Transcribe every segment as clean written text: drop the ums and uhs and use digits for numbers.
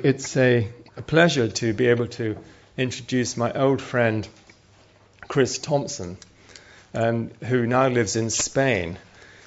It's a pleasure to be able to introduce my old friend Chris Thompson, who now lives in Spain.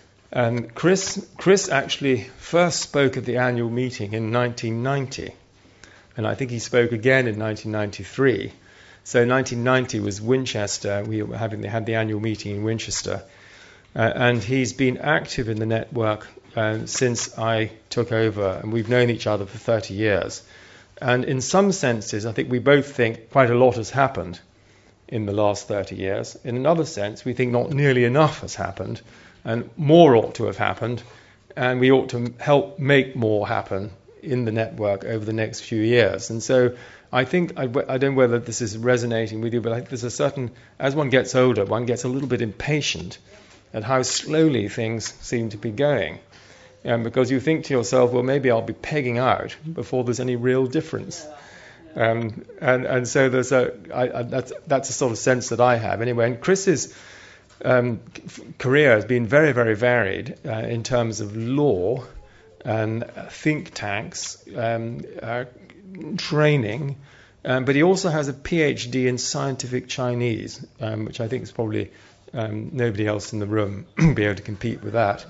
Chris actually first spoke at the annual meeting in 1990, and I think he spoke again in 1993. So 1990 was Winchester. They had the annual meeting in Winchester, and he's been active in the network since I took over, and we've known each other for 30 years. And in some senses, I think we both think quite a lot has happened in the last 30 years. In another sense, we think not nearly enough has happened, and more ought to have happened, and we ought to help make more happen in the network over the next few years. And so I think, I don't know whether this is resonating with you, but I think there's a certain, as one gets older, one gets a little bit impatient at how slowly things seem to be going. Because you think to yourself, well, maybe I'll be pegging out before there's any real difference. And so there's that's a sort of sense that I have. Anyway, and Chris's career has been very, very varied in terms of law and think tanks, training, but he also has a PhD in scientific Chinese, which I think is probably nobody else in the room be able to compete with that.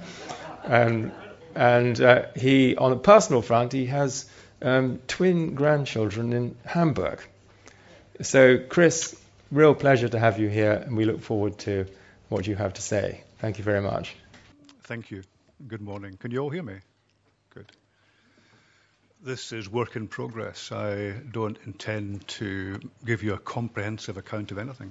And he, on a personal front, he has twin grandchildren in Hamburg. So, Chris, real pleasure to have you here, and we look forward to what you have to say. Thank you very much. Thank you. Good morning. Can you all hear me? Good. This is work in progress. I don't intend to give you a comprehensive account of anything.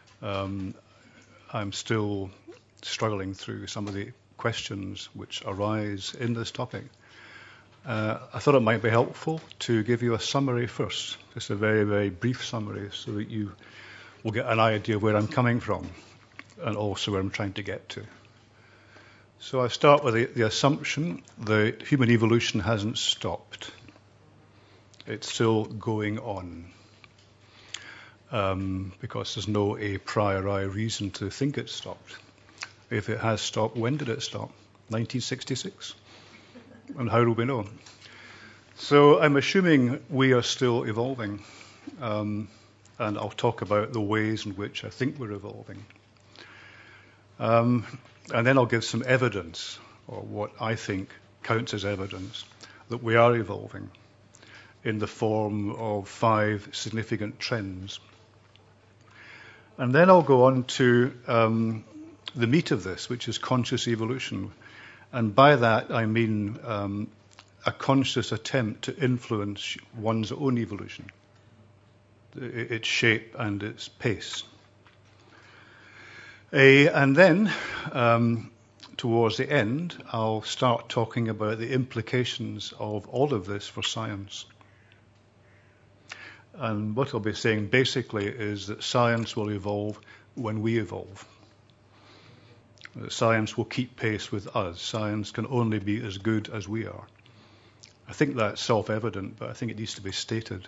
I'm still struggling through some of the questions which arise in this topic. I thought it might be helpful to give you a summary first, just a very, very brief summary, so that you will get an idea of where I'm coming from and also where I'm trying to get to. So I start with the assumption that human evolution hasn't stopped. It's still going on, because there's no a priori reason to think it stopped. If it has stopped, when did it stop? 1966? And how do we know? So I'm assuming we are still evolving, and I'll talk about the ways in which I think we're evolving. And then I'll give some evidence, or what I think counts as evidence, that we are evolving in the form of 5 significant trends. And then I'll go on to the meat of this, which is conscious evolution. And by that, I mean a conscious attempt to influence one's own evolution, its shape and its pace. And then, towards the end, I'll start talking about the implications of all of this for science. And what I'll be saying basically is that science will evolve when we evolve. Science will keep pace with us. Science can only be as good as we are. I think that's self-evident, but I think it needs to be stated.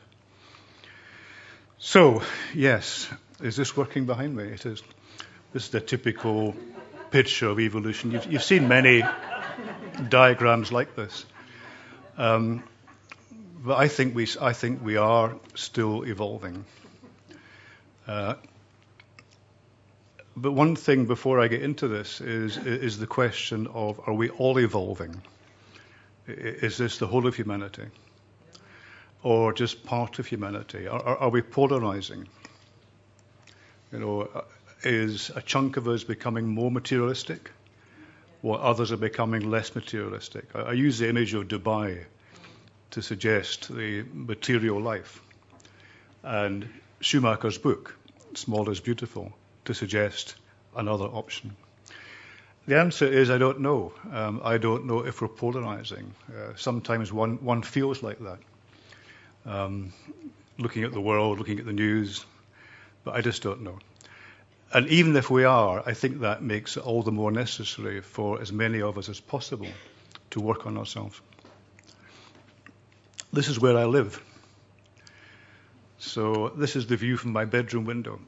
So, yes, is this working behind me? It is. This is the typical picture of evolution. You've seen many diagrams like this. But I think we are still evolving. But one thing before I get into this is the question of, are we all evolving? Is this the whole of humanity? Or just part of humanity? Are we polarizing? Is a chunk of us becoming more materialistic, while others are becoming less materialistic? I use the image of Dubai to suggest the material life, and Schumacher's book, Small is Beautiful, to suggest another option. The answer is I don't know. I don't know if we're polarizing. Sometimes one feels like that, looking at the world, looking at the news, but I just don't know. And even if we are, I think that makes it all the more necessary for as many of us as possible to work on ourselves. This is where I live. So this is the view from my bedroom window,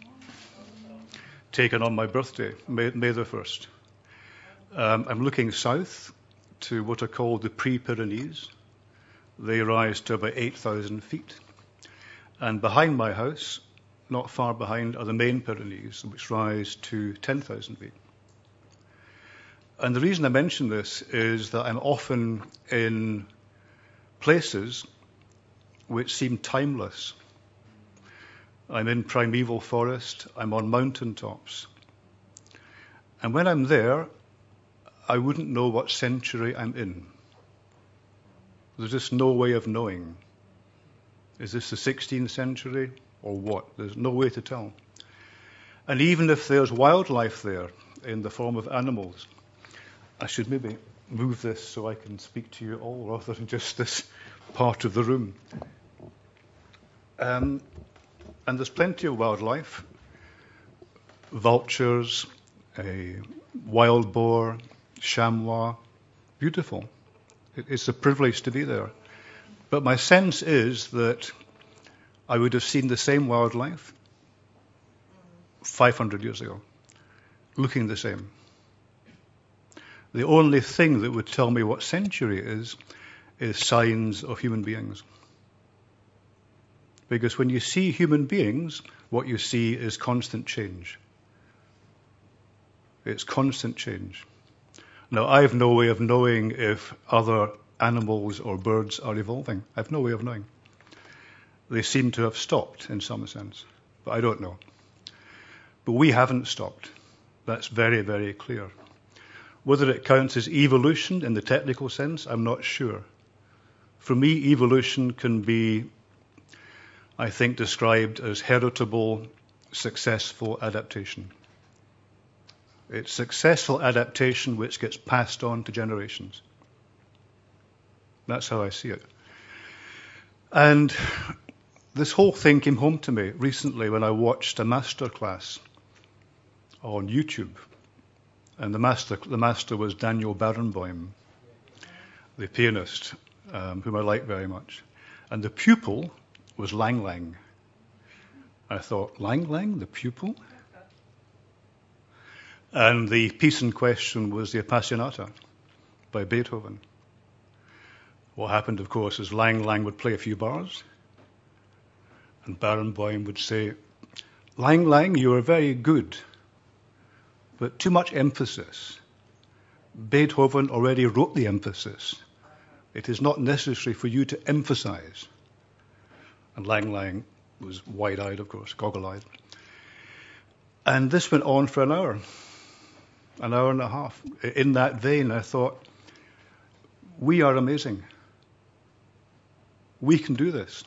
taken on my birthday, May the 1st. I'm looking south to what are called the Pre-Pyrenees, they rise to about 8,000 feet. And behind my house, not far behind, are the main Pyrenees, which rise to 10,000 feet. And the reason I mention this is that I'm often in places which seem timeless. I'm in primeval forest, I'm on mountaintops. And when I'm there, I wouldn't know what century I'm in. There's just no way of knowing. Is this the 16th century or what? There's no way to tell. And even if there's wildlife there in the form of animals, I should maybe move this so I can speak to you all rather than just this part of the room. And there's plenty of wildlife, vultures, a wild boar, chamois, beautiful. It's a privilege to be there. But my sense is that I would have seen the same wildlife 500 years ago, looking the same. The only thing that would tell me what century it is signs of human beings. Because when you see human beings, what you see is constant change. It's constant change. Now, I have no way of knowing if other animals or birds are evolving. I have no way of knowing. They seem to have stopped in some sense, but I don't know. But we haven't stopped. That's very, very clear. Whether it counts as evolution in the technical sense, I'm not sure. For me, evolution can be, I think, described as heritable, successful adaptation. It's successful adaptation which gets passed on to generations. That's how I see it. And this whole thing came home to me recently when I watched a master class on YouTube. And the master was Daniel Barenboim, the pianist, whom I like very much. And the pupil was Lang Lang. I thought, Lang Lang, the pupil? And the piece in question was the Appassionata by Beethoven. What happened, of course, is Lang Lang would play a few bars, and Barenboim would say, Lang Lang, you are very good, but too much emphasis. Beethoven already wrote the emphasis. It is not necessary for you to emphasize. And Lang Lang was wide-eyed, of course, goggle-eyed. And this went on for an hour and a half. In that vein, I thought, we are amazing. We can do this.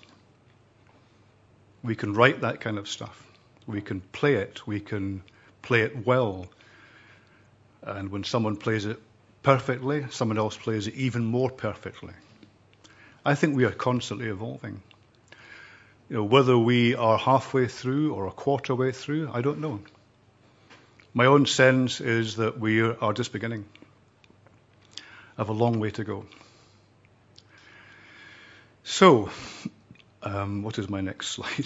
We can write that kind of stuff. We can play it. We can play it well. And when someone plays it perfectly, someone else plays it even more perfectly. I think we are constantly evolving. You know, whether we are halfway through or a quarter way through, I don't know. My own sense is that we are just beginning. I have a long way to go. So, what is my next slide?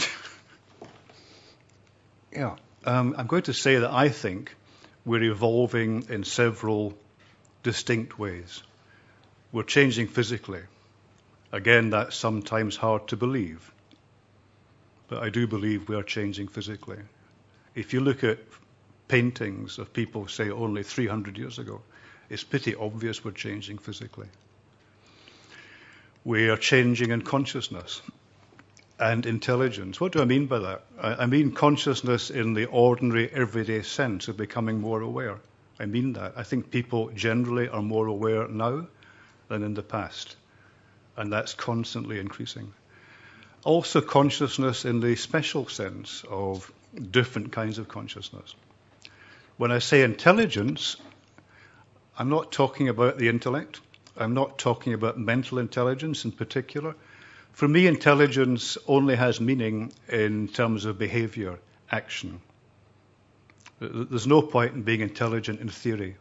I'm going to say that I think we're evolving in several distinct ways. We're changing physically. Again, that's sometimes hard to believe. But I do believe we are changing physically. If you look at paintings of people, say, only 300 years ago, it's pretty obvious we're changing physically. We are changing in consciousness and intelligence. What do I mean by that? I mean consciousness in the ordinary, everyday sense of becoming more aware. I mean that. I think people generally are more aware now than in the past, and that's constantly increasing. Also consciousness in the special sense of different kinds of consciousness. When I say intelligence, I'm not talking about the intellect. I'm not talking about mental intelligence in particular. For me, intelligence only has meaning in terms of behavior, action. There's no point in being intelligent in theory.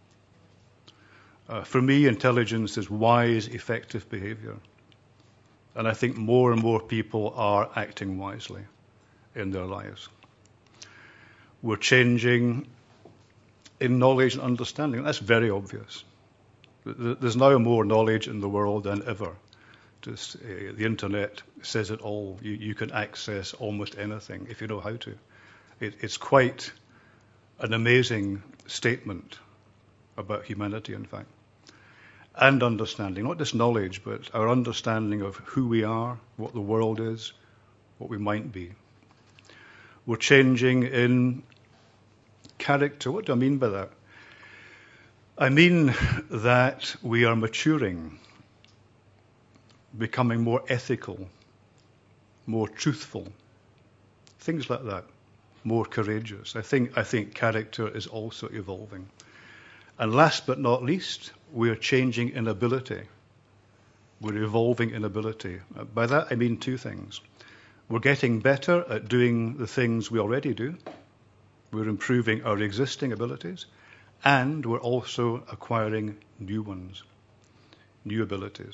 For me, intelligence is wise, effective behavior. And I think more and more people are acting wisely in their lives. We're changing in knowledge and understanding. That's very obvious. There's now more knowledge in the world than ever. The internet says it all. You can access almost anything if you know how to. It's quite an amazing statement about humanity, in fact, and understanding, not just knowledge, but our understanding of who we are, what the world is, what we might be. We're changing in character. What do I mean by that? I mean that we are maturing, becoming more ethical, more truthful, things like that, more courageous. I think character is also evolving. And last but not least, we are changing in ability. We're evolving in ability. By that I mean two things. We're getting better at doing the things we already do. We're improving our existing abilities. And we're also acquiring new ones, new abilities.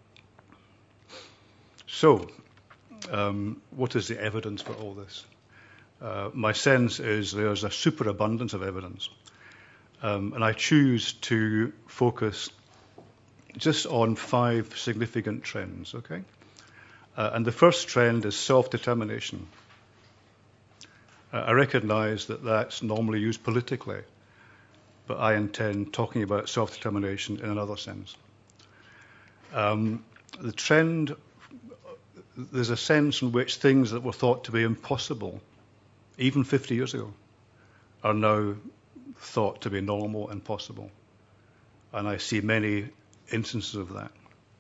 So, what is the evidence for all this? My sense is there's a superabundance of evidence. And I choose to focus just on 5 significant trends, okay? And the first trend is self-determination. I recognize that that's normally used politically, but I intend talking about self-determination in another sense. The trend, there's a sense in which things that were thought to be impossible, even 50 years ago, are now thought to be normal and possible. And I see many instances of that.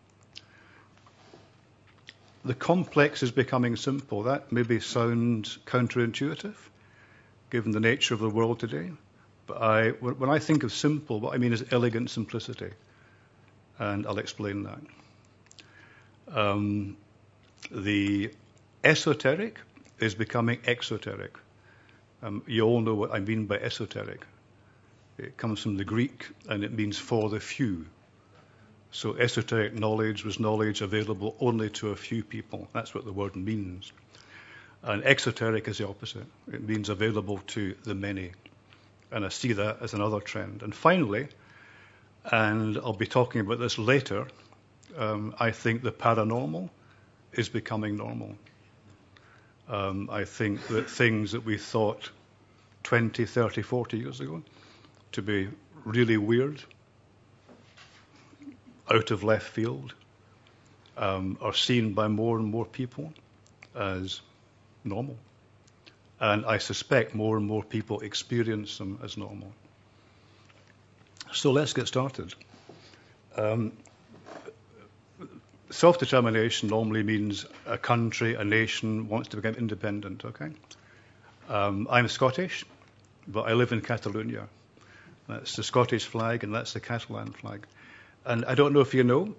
The complex is becoming simple. That maybe sounds counterintuitive, given the nature of the world today. But when I think of simple, what I mean is elegant simplicity. And I'll explain that. The esoteric is becoming exoteric. You all know what I mean by esoteric. It comes from the Greek, and it means for the few. So esoteric knowledge was knowledge available only to a few people. That's what the word means. And exoteric is the opposite. It means available to the many. And I see that as another trend. And finally, and I'll be talking about this later, I think the paranormal is becoming normal. I think that things that we thought 20, 30, 40 years ago to be really weird, out of left field, are seen by more and more people as normal. And I suspect more and more people experience them as normal. So let's get started. Self-determination normally means a country, a nation wants to become independent, okay? I'm Scottish, but I live in Catalonia. That's the Scottish flag and that's the Catalan flag. And I don't know if you know,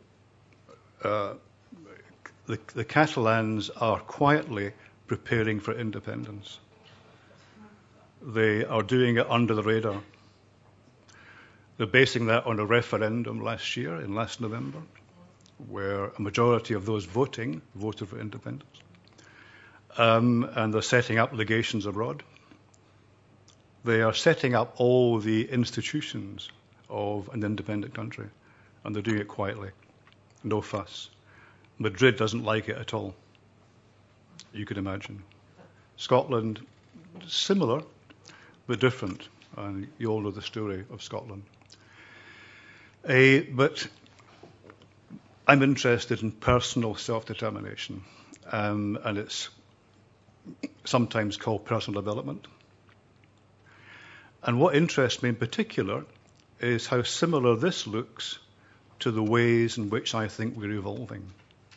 the Catalans are quietly preparing for independence. They are doing it under the radar. They're basing that on a referendum last November, where a majority of those voting voted for independence. And they're setting up legations abroad. They are setting up all the institutions of an independent country, and they're doing it quietly. No fuss. Madrid doesn't like it at all. You can imagine. Scotland, similar, but different. And you all know the story of Scotland. But I'm interested in personal self-determination, and it's sometimes called personal development. And what interests me in particular is how similar this looks to the ways in which I think we're evolving.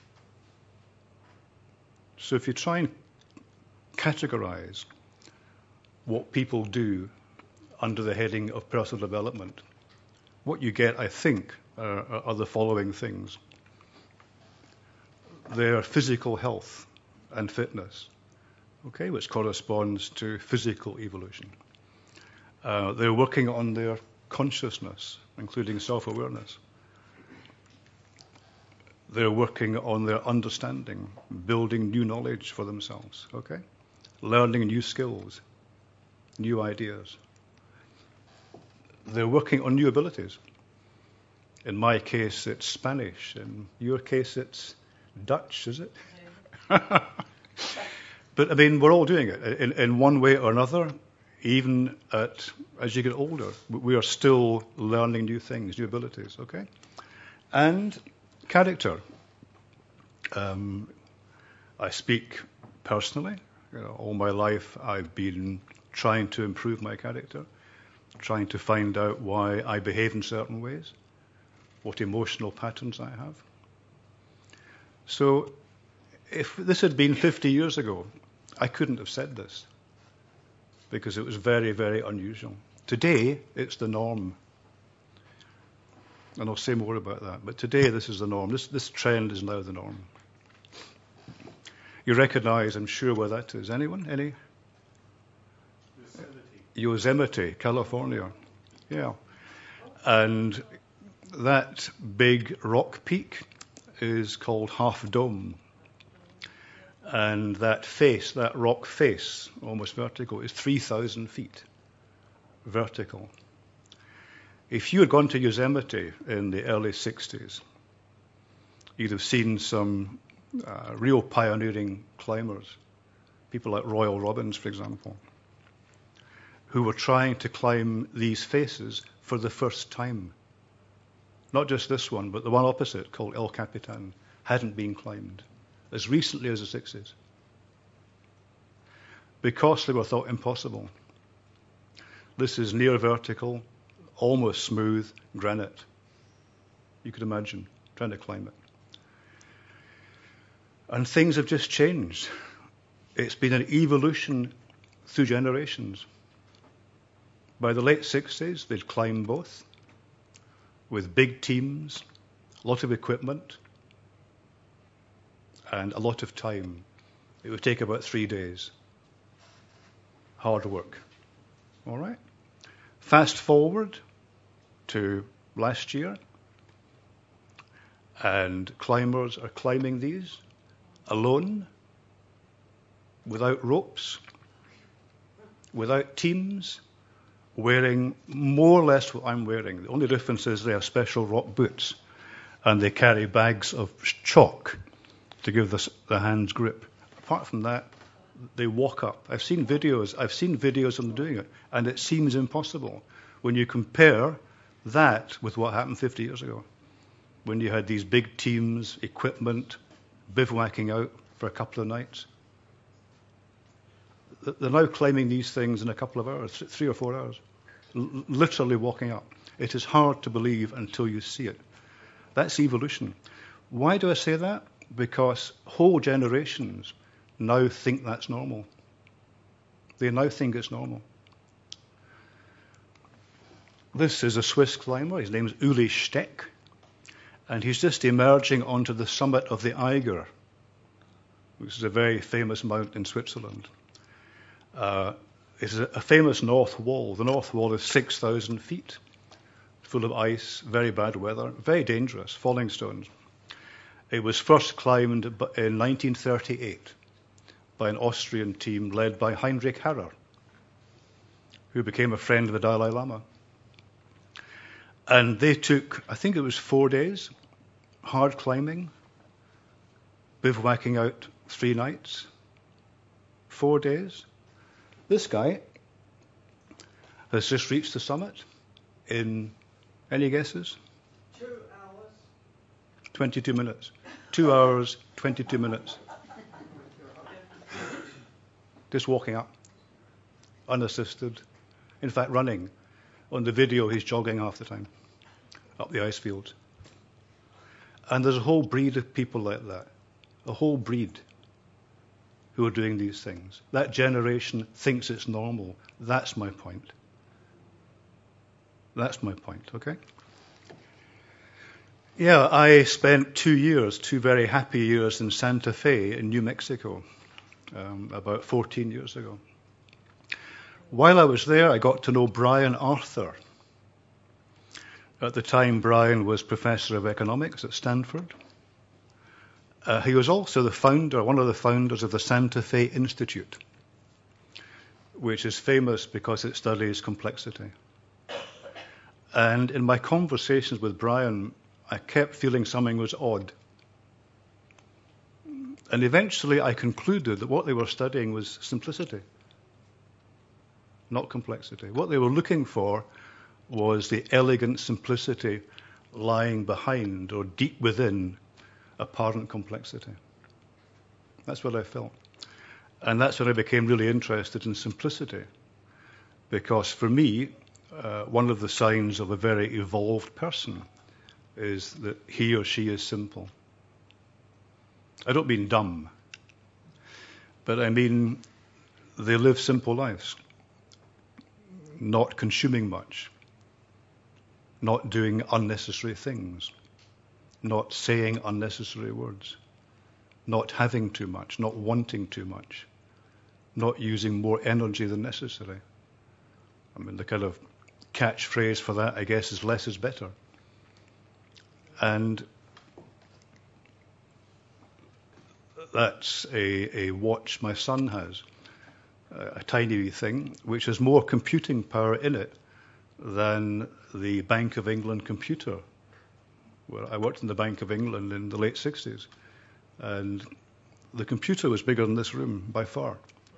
So if you try and categorize what people do under the heading of personal development, what you get, I think, are the following things. Their physical health and fitness, okay, which corresponds to physical evolution. They're working on their consciousness, including self-awareness. They're working on their understanding, building new knowledge for themselves, okay? Learning new skills, new ideas. They're working on new abilities. In my case, it's Spanish. In your case, it's Dutch, is it? But I mean, we're all doing it in one way or another. Even as you get older, we are still learning new things, new abilities. Okay, and character. I speak personally. All my life, I've been trying to improve my character, trying to find out why I behave in certain ways, what emotional patterns I have. So, if this had been 50 years ago, I couldn't have said this because it was very, very unusual. Today, it's the norm. And I'll say more about that. But today, this is the norm. This trend is now the norm. You recognize, I'm sure, where that is. Anyone? Any? Yosemite, California. Yeah. And that big rock peak is called Half Dome. And that face, that rock face, almost vertical, is 3,000 feet vertical. If you had gone to Yosemite in the early 60s, you'd have seen some real pioneering climbers, people like Royal Robbins, for example, who were trying to climb these faces for the first time. Not just this one, but the one opposite, called El Capitan, hadn't been climbed as recently as the 60s, because they were thought impossible. This is near vertical, almost smooth granite. You could imagine trying to climb it. And things have just changed. It's been an evolution through generations. By the late 60s, they'd climb both with big teams, a lot of equipment, and a lot of time. It would take about 3 days. Hard work. All right? Fast forward to last year, and climbers are climbing these alone, without ropes, without teams, wearing more or less what I'm wearing. The only difference is they have special rock boots, and they carry bags of chalk to give the hands grip. Apart from that, they walk up. I've seen videos of them doing it, and it seems impossible when you compare that with what happened 50 years ago, when you had these big teams, equipment, bivouacking out for a couple of nights. They're now climbing these things in a couple of hours, 3 or 4 hours, literally walking up. It is hard to believe until you see it. That's evolution. Why do I say that? Because whole generations now think that's normal. They now think it's normal. This is a Swiss climber. His name is Uli Steck. And he's just emerging onto the summit of the Eiger, which is a very famous mount in Switzerland. It's a famous north wall. The north wall is 6,000 feet, full of ice, very bad weather, very dangerous, falling stones. It was first climbed in 1938 by an Austrian team led by Heinrich Harrer, who became a friend of the Dalai Lama. And they took, I think it was 4 days, hard climbing, bivouacking out 3 nights, 4 days. This guy has just reached the summit in, any guesses? 2 hours. 22 minutes. 2 hours, 22 minutes. Just walking up, unassisted. In fact, running. On the video, he's jogging half the time up the ice fields. And there's a whole breed of people like that, a whole breed who are doing these things. That generation thinks it's normal. That's my point. That's my point, okay? Yeah, I spent 2 years, 2 very happy years in Santa Fe in New Mexico, about 14 years ago. While I was there, I got to know Brian Arthur. At the time, Brian was professor of economics at Stanford. He was also the founder, one of the founders of the Santa Fe Institute, which is famous because it studies complexity. And in my conversations with Brian, I kept feeling something was odd. And eventually I concluded that what they were studying was simplicity, not complexity. What they were looking for was the elegant simplicity lying behind or deep within apparent complexity. That's what I felt. And that's when I became really interested in simplicity. Because for me, one of the signs of a very evolved person is that he or she is simple. I don't mean dumb, but I mean they live simple lives, not consuming much, not doing unnecessary things, not saying unnecessary words, not having too much, not wanting too much, not using more energy than necessary. I mean, the kind of catchphrase for that, I guess, is less is better. And that's a watch my son has, a tiny wee thing, which has more computing power in it than the Bank of England computer. Well, I worked in the Bank of England in the late 60s, and the computer was bigger than this room by far.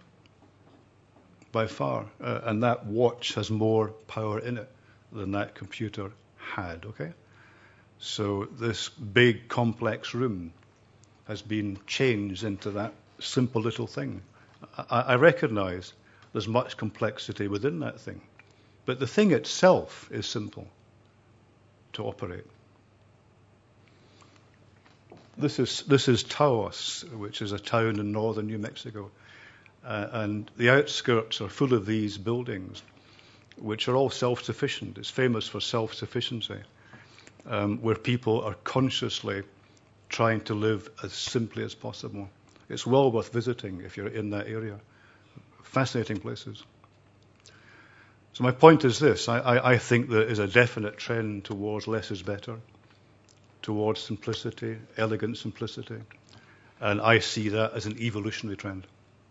By far. And that watch has more power in it than that computer had, okay? So this big, complex room has been changed into that simple little thing. I recognize there's much complexity within that thing, but the thing itself is simple to operate. This is Taos, which is a town in northern New Mexico, and the outskirts are full of these buildings, which are all self-sufficient. It's famous for self-sufficiency, where people are consciously trying to live as simply as possible. It's well worth visiting if you're in that area. Fascinating places. So my point is this. I think there is a definite trend towards less is better, towards simplicity, elegant simplicity. And I see that as an evolutionary trend.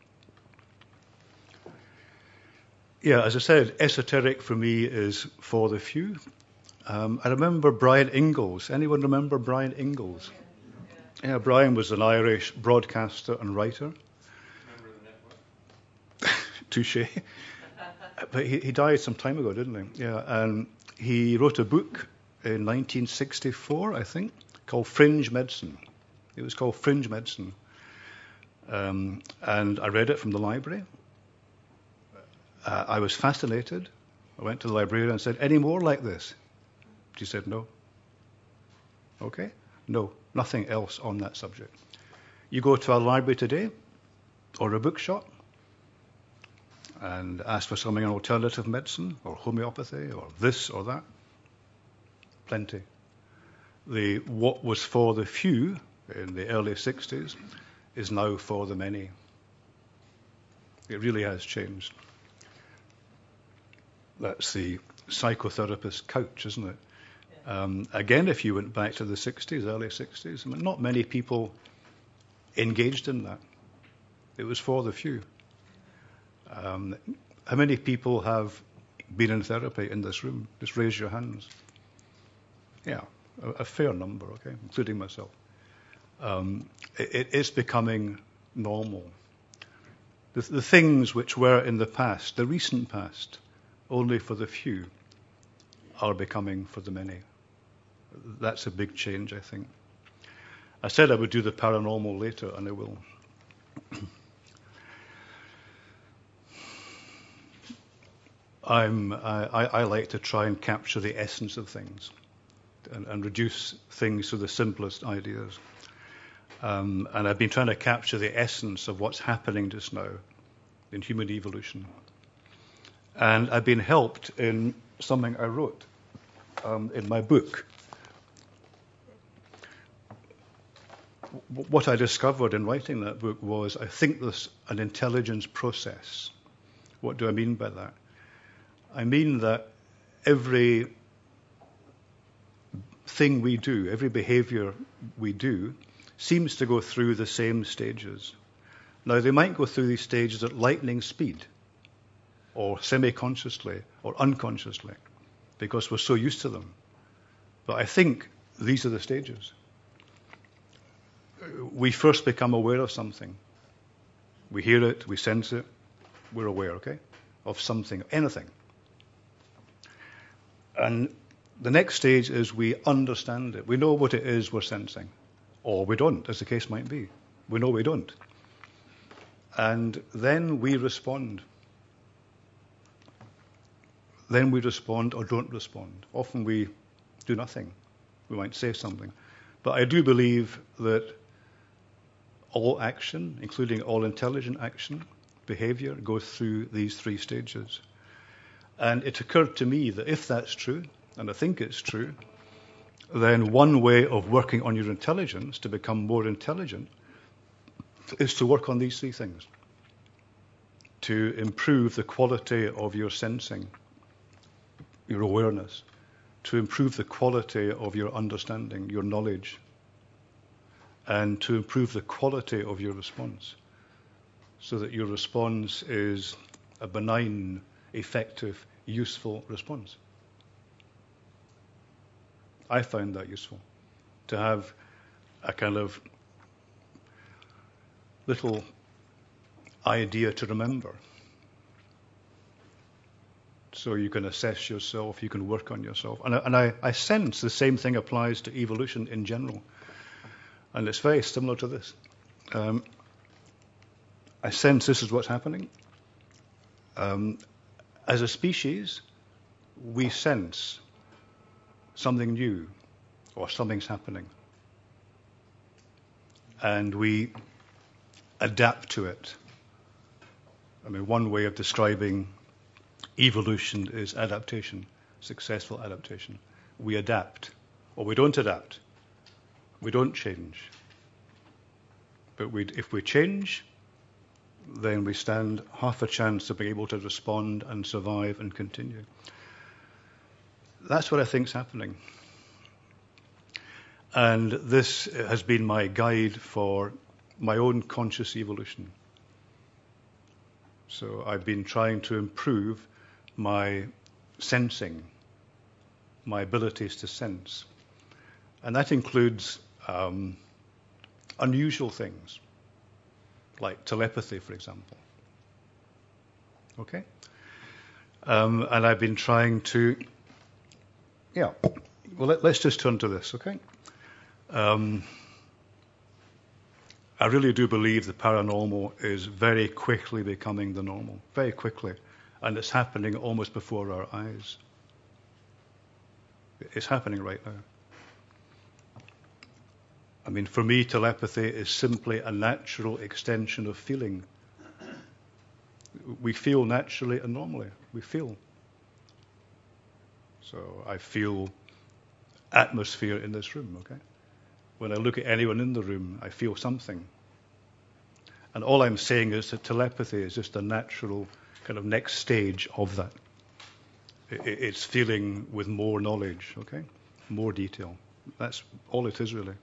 Yeah, as I said, esoteric for me is for the few. I remember Brian Ingalls. Anyone remember Brian Ingalls? Yeah, Brian was an Irish broadcaster and writer. Member of the network. Touché. But he died some time ago, didn't he? Yeah, and he wrote a book in 1964, I think, called Fringe Medicine. It was called Fringe Medicine. And I read it from the library. I was fascinated. I went to the librarian and said, "Any more like this?" She said, "No." Okay? No, nothing else on that subject. You go to a library today or a bookshop and ask for something in alternative medicine or homeopathy or this or that. Plenty. What was for the few in the early 60s is now for the many. It really has changed. That's the psychotherapist's couch, isn't it? Again, if you went back to the 60s, early 60s, I mean, not many people engaged in that. It was for the few. How many people have been in therapy in this room? Just raise your hands. Yeah, a fair number, okay, including myself. It's becoming normal. The things which were in the past, the recent past, only for the few, are becoming for the many. That's a big change, I think. I said I would do the paranormal later, and I will. I like to try and capture the essence of things and reduce things to the simplest ideas. And I've been trying to capture the essence of what's happening just now in human evolution. And I've been helped in something I wrote in my book. What I discovered in writing that book was I think there's an intelligence process. What do I mean by that? I mean that every thing we do, every behavior we do, seems to go through the same stages. Now, they might go through these stages at lightning speed, or semi-consciously, or unconsciously, because we're so used to them. But I think these are the stages. we first become aware of something. We hear it, we sense it, we're aware, okay, of something, anything. And the next stage is we understand it. We know what it is we're sensing. Or we don't, as the case might be. We know we don't. And then we respond. Then we respond or don't respond. Often we do nothing. We might say something. But I do believe that all action, including all intelligent action, behavior, goes through these three stages. And it occurred to me that if that's true, and I think it's true, then one way of working on your intelligence to become more intelligent is to work on these three things. To improve the quality of your sensing, your awareness, to improve the quality of your understanding, your knowledge, and to improve the quality of your response, so that your response is a benign, effective, useful response. I found that useful, to have a kind of little idea to remember. So you can assess yourself, you can work on yourself. And I sense the same thing applies to evolution in general. And it's very similar to this. I sense this is what's happening. As a species, we sense something new or something's happening. And we adapt to it. I mean, one way of describing evolution is adaptation, successful adaptation. We adapt, or we don't adapt. We don't change. But if we change, then we stand half a chance of being able to respond and survive and continue. That's what I think is happening. And this has been my guide for my own conscious evolution. So I've been trying to improve my sensing, my abilities to sense. And that includes unusual things, like telepathy, for example. Okay? And I've been trying to, let's just turn to this, okay? I really do believe the paranormal is very quickly becoming the normal, very quickly. And it's happening almost before our eyes. It's happening right now. I mean, for me, telepathy is simply a natural extension of feeling. We feel naturally and normally. We feel. So I feel atmosphere in this room, okay? When I look at anyone in the room, I feel something. And all I'm saying is that telepathy is just a natural kind of next stage of that. It's feeling with more knowledge, okay? More detail. That's all it is, really.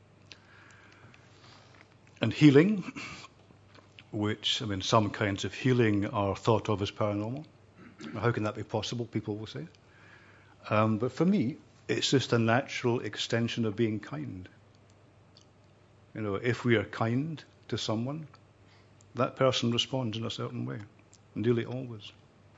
And healing, which, I mean, some kinds of healing are thought of as paranormal. How can that be possible, people will say. But for me, it's just a natural extension of being kind. You know, if we are kind to someone, that person responds in a certain way, nearly always.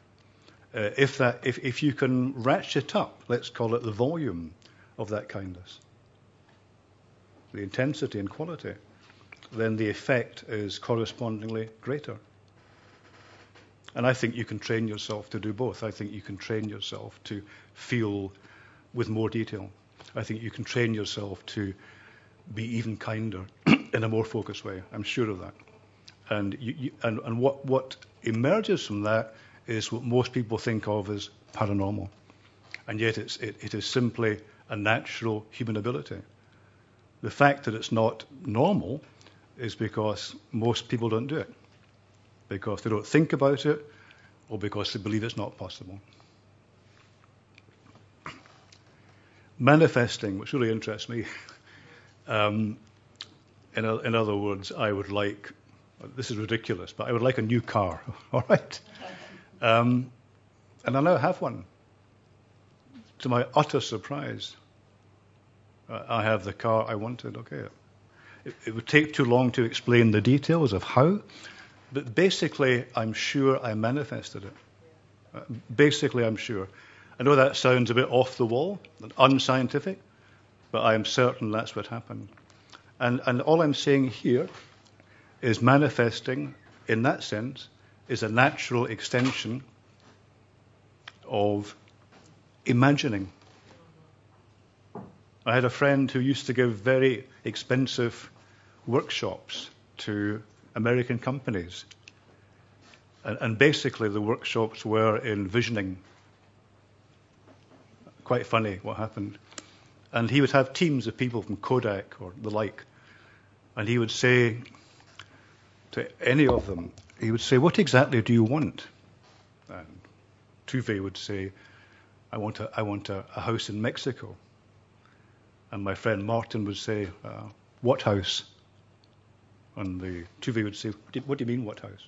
If you can ratchet up, let's call it the volume of that kindness, the intensity and quality, then the effect is correspondingly greater. And I think you can train yourself to do both. I think you can train yourself to feel with more detail. I think you can train yourself to be even kinder in a more focused way. I'm sure of that. And what emerges from that is what most people think of as paranormal. And yet it is simply a natural human ability. The fact that it's not normal is because most people don't do it. Because they don't think about it, or because they believe it's not possible. Manifesting, which really interests me. In other words, I would like, this is ridiculous, but I would like a new car, all right? And I now have one. To my utter surprise, I have the car I wanted, okay? It would take too long to explain the details of how, but basically, I'm sure I manifested it. Basically, I'm sure. I know that sounds a bit off the wall and unscientific, but I am certain that's what happened. And all I'm saying here is manifesting, in that sense, is a natural extension of imagining. I had a friend who used to give very expensive workshops to American companies. And basically the workshops were envisioning. Quite funny what happened. And he would have teams of people from Kodak or the like. And he would say to any of them, he would say, what exactly do you want? And Tuve would say, I want a house in Mexico. And my friend Martin would say, what house? And the Tuve would say, what do you mean, what house?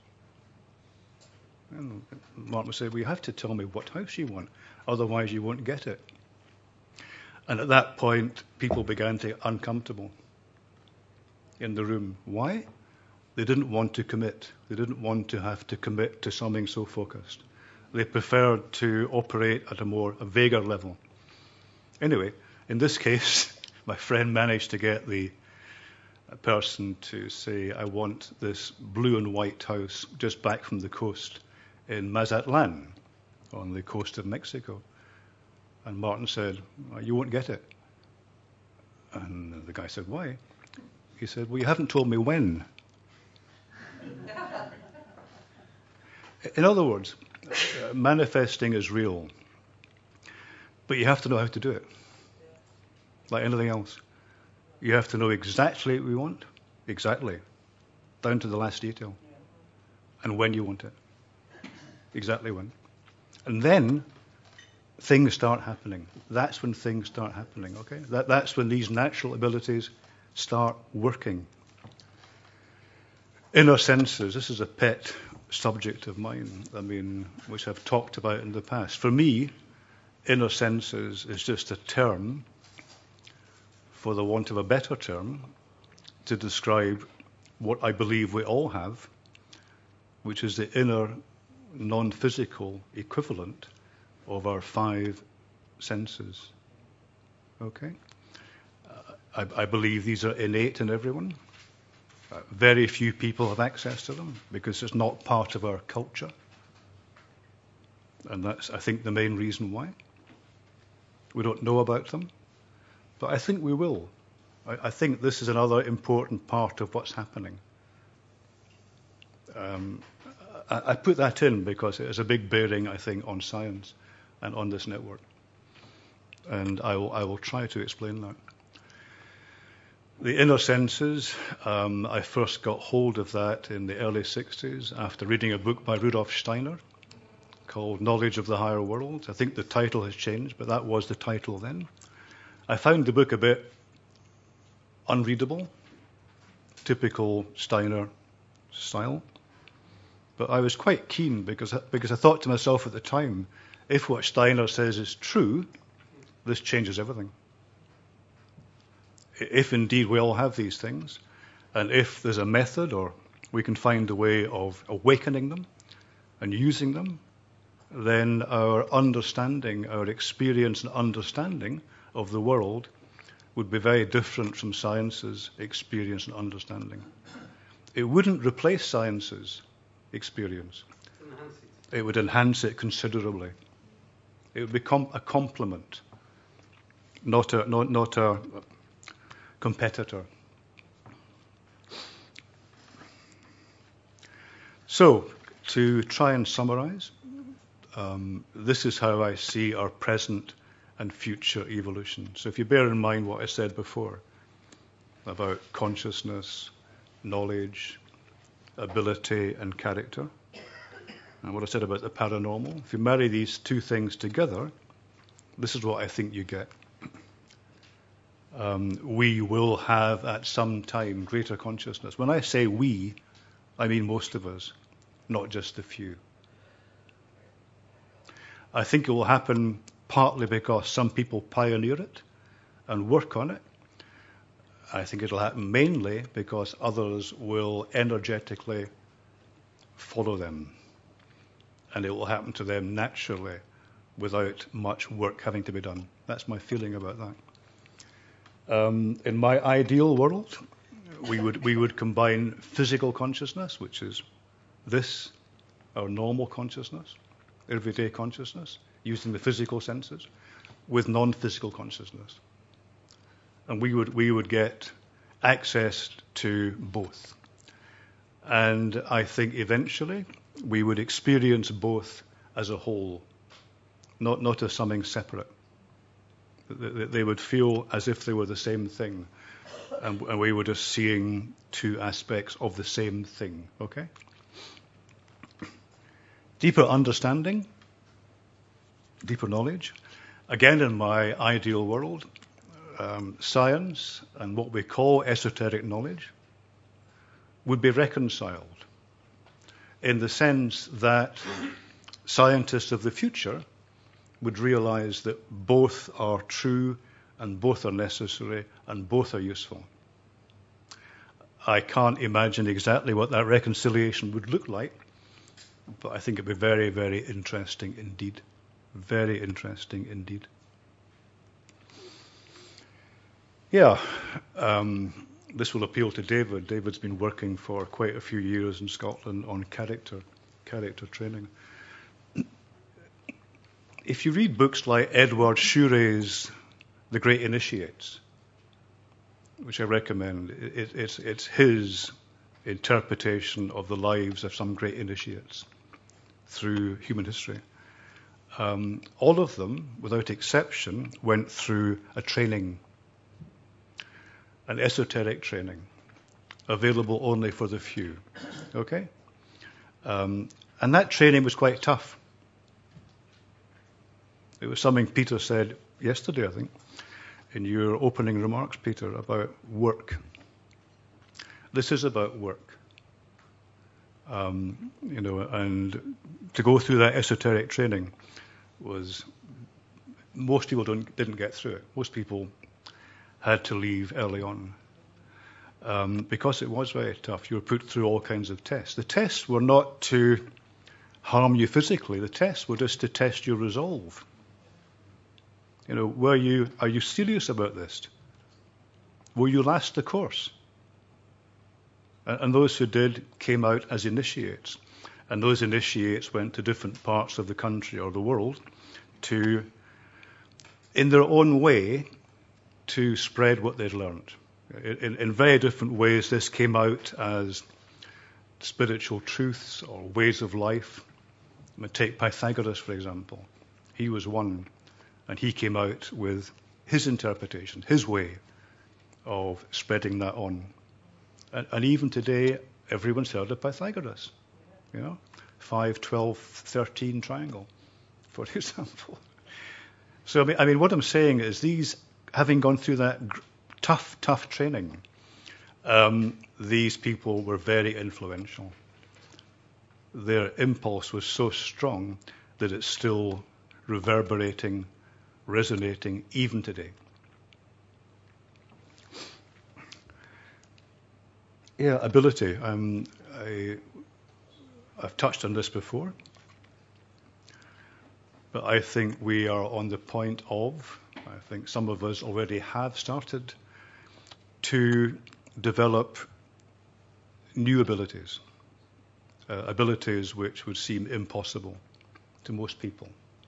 And Martin would say, well, you have to tell me what house you want, otherwise you won't get it. And at that point, people began to get uncomfortable in the room. Why? They didn't want to commit. They didn't want to have to commit to something so focused. They preferred to operate at a vaguer level. Anyway, in this case, my friend managed to get the person to say, I want this blue and white house just back from the coast in Mazatlan on the coast of Mexico. And Martin said, you won't get it. And the guy said, why? He said, well, you haven't told me when. In other words, manifesting is real. But you have to know how to do it. Like anything else. You have to know exactly what you want. Exactly. Down to the last detail. And when you want it. Exactly when. And then things start happening. That's when things start happening, okay? That's when these natural abilities start working. Inner senses, this is a pet subject of mine, which I've talked about in the past. For me, inner senses is just a term, for the want of a better term, to describe what I believe we all have, which is the inner non-physical equivalent of our 5 senses. Okay? I believe these are innate in everyone. Very few people have access to them because it's not part of our culture. And that's, I think, the main reason why. We don't know about them. But I think we will. I think this is another important part of what's happening. I put that in because it has a big bearing, I think, on science and on this network. And I will try to explain that. The inner senses, I first got hold of that in the early 60s after reading a book by Rudolf Steiner called Knowledge of the Higher World. I think the title has changed, but that was the title then. I found the book a bit unreadable, typical Steiner style. But I was quite keen because I thought to myself at the time, if what Steiner says is true, this changes everything. If indeed we all have these things, and if there's a method or we can find a way of awakening them and using them, then our understanding, our experience and understanding of the world would be very different from science's experience and understanding. It wouldn't replace science's experience. It would enhance it considerably. It would become a complement, not a competitor. So, to try and summarize, this is how I see our present and future evolution. So if you bear in mind what I said before about consciousness, knowledge, ability and character, and what I said about the paranormal, if you marry these 2 things together, this is what I think you get. We will have at some time greater consciousness. When I say we, I mean most of us, not just the few. I think it will happen partly because some people pioneer it and work on it, I think it'll happen mainly because others will energetically follow them. And it will happen to them naturally without much work having to be done. That's my feeling about that. In my ideal world, we would combine physical consciousness, which is this, our normal consciousness, everyday consciousness, using the physical senses, with non-physical consciousness. And we would get access to both. And I think eventually we would experience both as a whole, not as something separate. They would feel as if they were the same thing, and we were just seeing two aspects of the same thing, okay? Deeper understanding, deeper knowledge. Again, in my ideal world, science and what we call esoteric knowledge would be reconciled in the sense that scientists of the future would realize that both are true and both are necessary and both are useful. I can't imagine exactly what that reconciliation would look like, but I think it'd be very, very interesting indeed. Very interesting indeed. Yeah, this will appeal to David. David's been working for quite a few years in Scotland on character training. If you read books like Edward Shuray's The Great Initiates, which I recommend, it's his interpretation of the lives of some great initiates through human history. All of them, without exception, went through a training, an esoteric training, available only for the few. Okay? And that training was quite tough. It was something Peter said yesterday, I think, in your opening remarks, Peter, about work. This is about work. And to go through that esoteric training was, most people didn't get through it. Most people had to leave early on because it was very tough. You were put through all kinds of tests. The tests were not to harm you physically. The tests were just to test your resolve. Are you serious about this? Will you last the course? And those who did came out as initiates. And those initiates went to different parts of the country or the world to, in their own way, to spread what they'd learned. In very different ways, this came out as spiritual truths or ways of life. Take Pythagoras, for example. He was one, and he came out with his interpretation, his way of spreading that on. And even today, everyone's heard of Pythagoras. 5, 12, 13 triangle, for example. So, I mean, what I'm saying is these, having gone through that tough training, these people were very influential. Their impulse was so strong that it's still reverberating, resonating even today. Yeah, ability. I've touched on this before, but I think we are on the point of, I think some of us already have started to develop new abilities, abilities which would seem impossible to most people.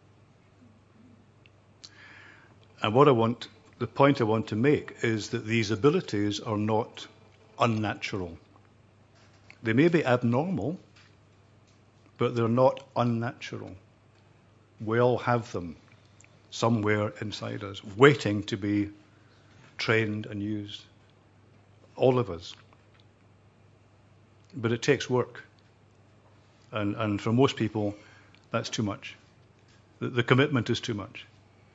And the point I want to make is that these abilities are not unnatural. They may be abnormal, but they're not unnatural. We all have them somewhere inside us, waiting to be trained and used. All of us. But it takes work. And for most people, that's too much. The commitment is too much.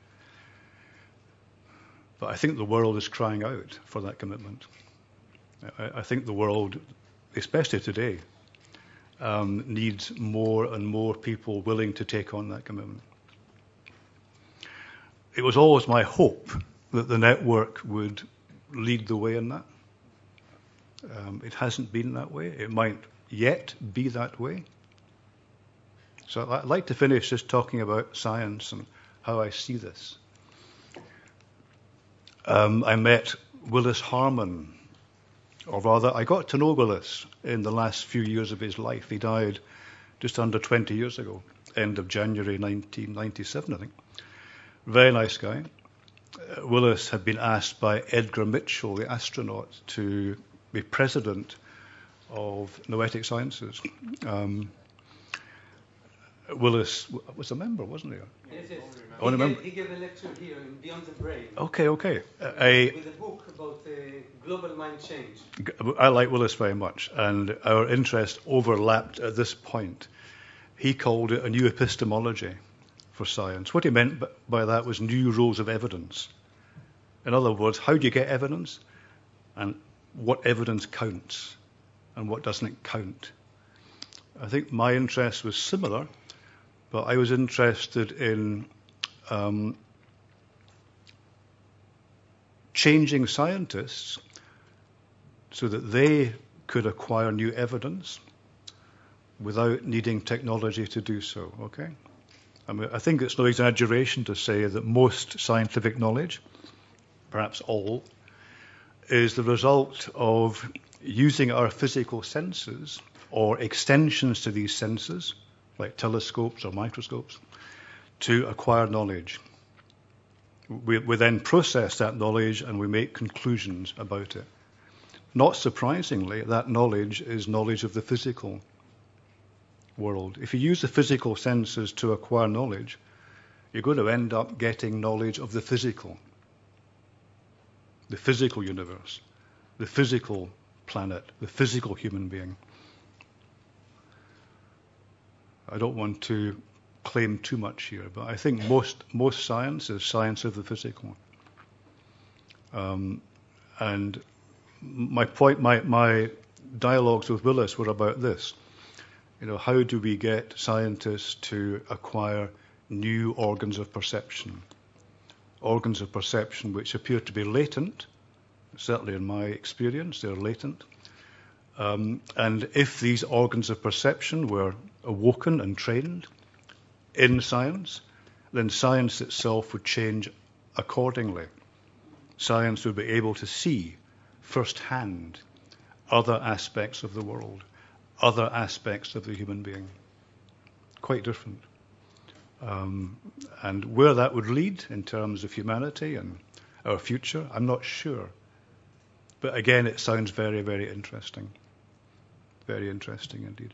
But I think the world is crying out for that commitment. I think the world, especially today, needs more and more people willing to take on that commitment. It was always my hope that the network would lead the way in that. It hasn't been that way. It might yet be that way. So I'd like to finish just talking about science and how I see this. I met Willis Harman, or rather, I got to know Willis in the last few years of his life. He died just under 20 years ago, end of January 1997, I think. Very nice guy. Willis had been asked by Edgar Mitchell, the astronaut, to be president of Noetic Sciences. Willis was a member, wasn't he? Yes. Oh, He gave a lecture here in Beyond the Brain. Okay. With a book about global mind change. I like Willis very much, and our interest overlapped at this point. He called it a new epistemology for science. What he meant by that was new rules of evidence. In other words, how do you get evidence, and what evidence counts, and what doesn't count. I think my interest was similar, but I was interested in changing scientists so that they could acquire new evidence without needing technology to do so, okay? I mean, I think it's no exaggeration to say that most scientific knowledge, perhaps all, is the result of using our physical senses or extensions to these senses, like telescopes or microscopes, to acquire knowledge. We then process that knowledge and we make conclusions about it. Not surprisingly, that knowledge is knowledge of the physical world. If you use the physical senses to acquire knowledge, you're going to end up getting knowledge of the physical universe, the physical planet, the physical human being. I don't want to claim too much here, but I think most science is science of the physical. And my dialogues with Willis were about this. How do we get scientists to acquire new organs of perception which appear to be latent? Certainly in my experience, they're latent. And if these organs of perception were awoken and trained in science, then science itself would change accordingly. Science would be able to see firsthand other aspects of the world, other aspects of the human being. Quite different. And where that would lead in terms of humanity and our future, I'm not sure. But again, it sounds very, very interesting. Very interesting indeed.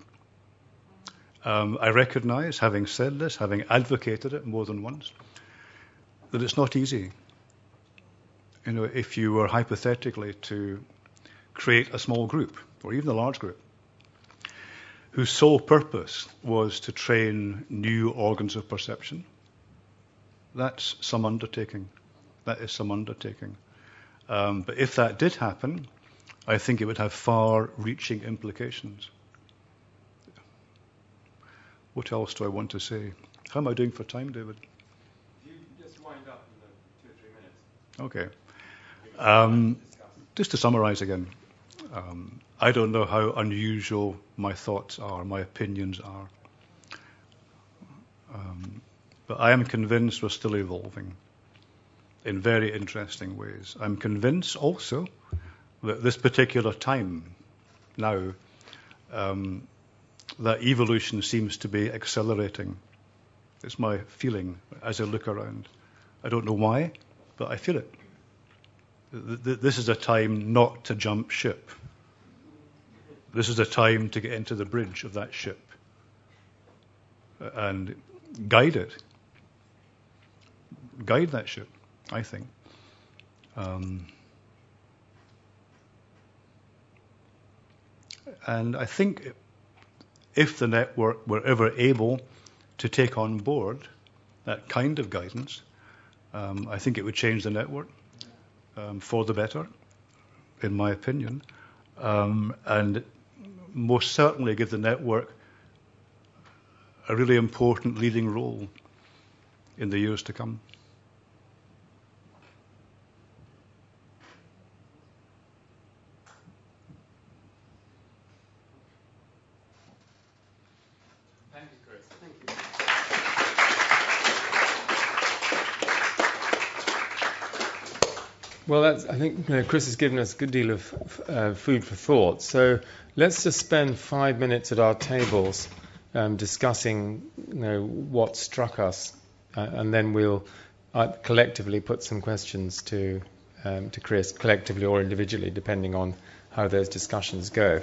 I recognize, having said this, having advocated it more than once, that it's not easy. If you were hypothetically to create a small group, or even a large group, whose sole purpose was to train new organs of perception, that's some undertaking. That is some undertaking. But if that did happen, I think it would have far-reaching implications. What else do I want to say? How am I doing for time, David? You just wind up in 2 or 3 minutes. Okay. Just to summarize again, I don't know how unusual my thoughts are, my opinions are. But I am convinced we're still evolving in very interesting ways. I'm convinced also that this particular time now, that evolution seems to be accelerating. It's my feeling as I look around. I don't know why, but I feel it. This is a time not to jump ship. This is a time to get into the bridge of that ship and guide it. Guide that ship, I think. And I think if the network were ever able to take on board that kind of guidance, I think it would change the network for the better, in my opinion, and most certainly give the network a really important leading role in the years to come. Thank you, Chris. Thank you. Well, I think Chris has given us a good deal of food for thought. So let's just spend 5 minutes at our tables discussing what struck us, and then we'll collectively put some questions to Chris, collectively or individually, depending on how those discussions go.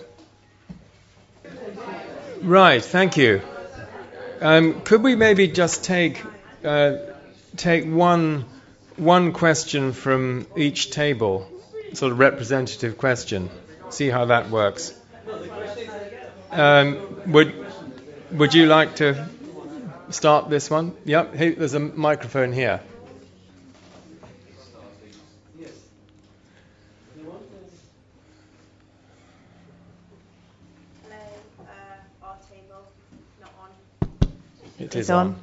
Right, thank you. Could we maybe just take one question from each table, sort of representative question, see how that works? Would you like to start this one? Yep, hey, there's a microphone here. It is on.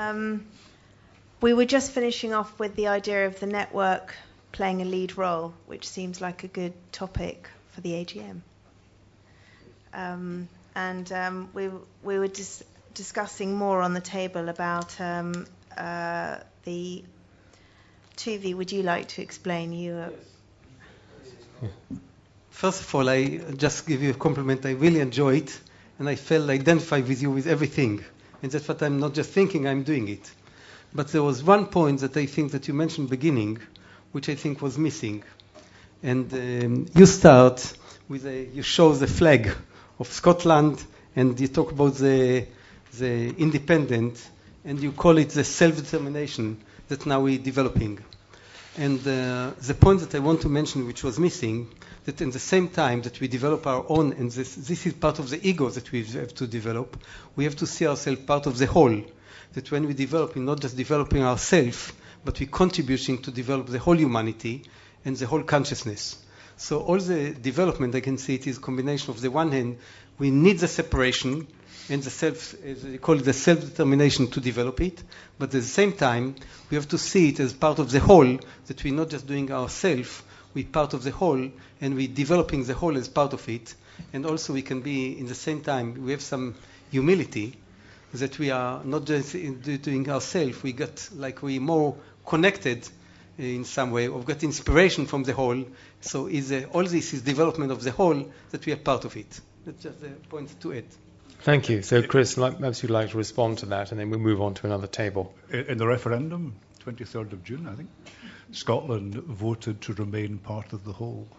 We were just finishing off with the idea of the network playing a lead role, which seems like a good topic for the AGM. We were discussing more on the table about the Tuvie. Would you like to explain? First of all, I just give you a compliment. I really enjoy it, and I felt identified with you with everything. And that's what I'm not just thinking, I'm doing it. But there was one point that I think that you mentioned beginning, which I think was missing. And you start with you show the flag of Scotland, and you talk about the independent, and you call it the self-determination that now we're developing. And the point that I want to mention, which was missing, that in the same time that we develop our own, and this is part of the ego that we have to develop, we have to see ourselves part of the whole. That when we develop, we're not just developing ourselves, but we're contributing to develop the whole humanity and the whole consciousness. So all the development, I can see it is a combination of the one hand, we need the separation and the self, as they call it, the self-determination to develop it. But at the same time, we have to see it as part of the whole, that we're not just doing ourselves, we're part of the whole, and we're developing the whole as part of it. And also we can be, in the same time, we have some humility, that we are not just doing ourselves, we're more connected in some way, or got inspiration from the whole. So all this is development of the whole, that we are part of it. That's just a point to add. Thank you. So, Chris, perhaps you'd like to respond to that, and then we'll move on to another table. In the referendum, 23rd of June, I think, Scotland voted to remain part of the whole.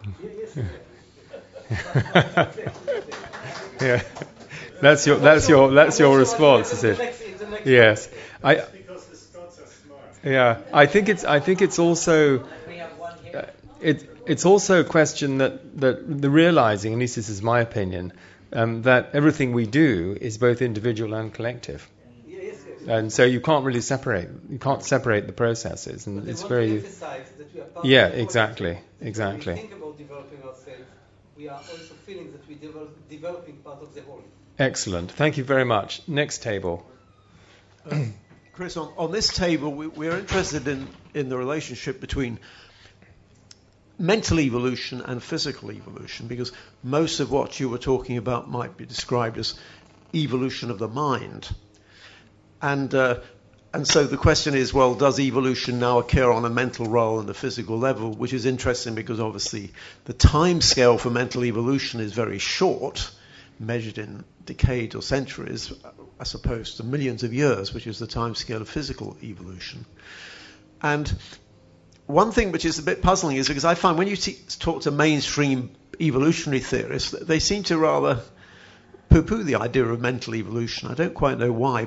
Yeah, that's your response, is it? Yes, because the Scots are smart. Yeah, I think it's also it's also a question that the realizing, at least this is my opinion, that everything we do is both individual and collective. And so you can't really separate. You can't separate the processes, and it's very. Yeah, exactly. When we think about developing ourselves, we are also feeling that we're developing part of the whole. Excellent. Thank you very much. Next table. Chris, on this table, we're interested in the relationship between mental evolution and physical evolution, because most of what you were talking about might be described as evolution of the mind. And so the question is, well, does evolution now occur on a mental role and the physical level, which is interesting because obviously the time scale for mental evolution is very short, measured in decades or centuries, as opposed to millions of years, which is the time scale of physical evolution. And one thing which is a bit puzzling is because I find when you talk to mainstream evolutionary theorists, they seem to rather poo-poo the idea of mental evolution. I don't quite know why,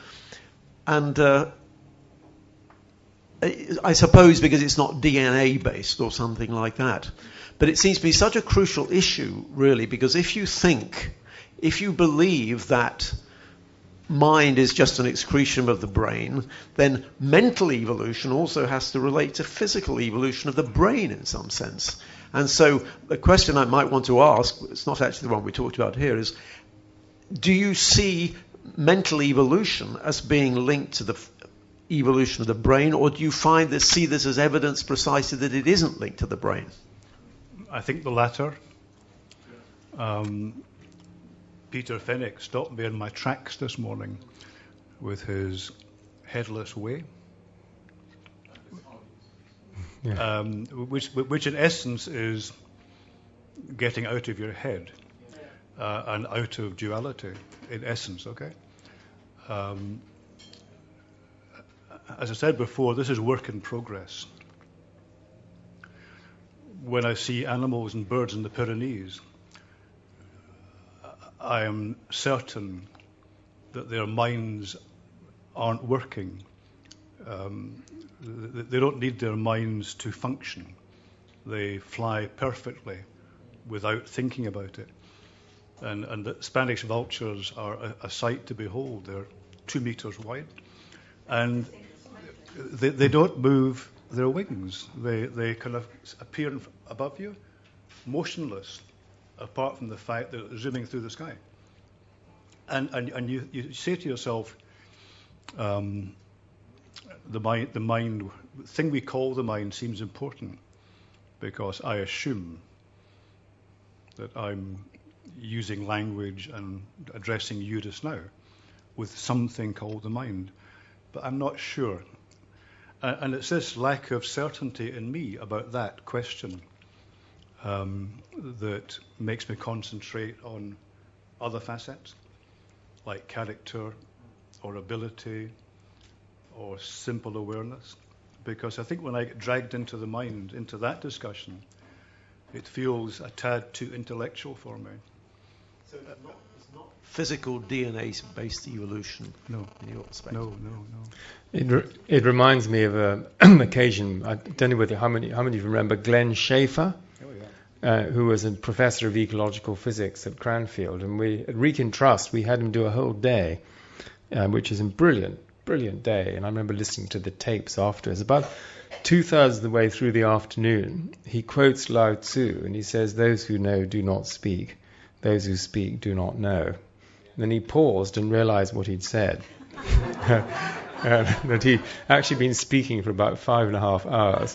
I suppose because it's not DNA based or something like that. But it seems to be such a crucial issue, really, because if you believe that mind is just an excretion of the brain, then mental evolution also has to relate to physical evolution of the brain in some sense. And so the question I might want to ask, it's not actually the one we talked about here, is do you see mental evolution as being linked to the evolution of the brain, or do you see this as evidence precisely that it isn't linked to the brain? I think the latter. Peter Fenwick stopped me in my tracks this morning with his headless way, which in essence is getting out of your head and out of duality, in essence, okay? As I said before, this is work in progress. When I see animals and birds in the Pyrenees, I am certain that their minds aren't working. They don't need their minds to function. They fly perfectly without thinking about it. And the Spanish vultures are a sight to behold. They're 2 meters wide. And they don't move their wings. They kind of appear above you, motionless, apart from the fact that they're zooming through the sky. And you say to yourself, the mind, the thing we call the mind seems important, because I assume that I'm using language and addressing you just now with something called the mind. But I'm not sure. And it's this lack of certainty in me about that question that makes me concentrate on other facets, like character or ability or simple awareness. Because I think when I get dragged into the mind, into that discussion, it feels a tad too intellectual for me. So it's not physical DNA-based evolution. No. In your perspective. No. It reminds me of an occasion. I don't know how many of you remember Glenn Schaefer, who was a professor of ecological physics at Cranfield, and we at Wrekin Trust we had him do a whole day, which is a brilliant day. And I remember listening to the tapes afterwards. About 2/3 of the way through the afternoon, he quotes Lao Tzu, and he says, "Those who know do not speak. Those who speak do not know." And then he paused and realized what he'd said. That he'd actually been speaking for about 5.5 hours.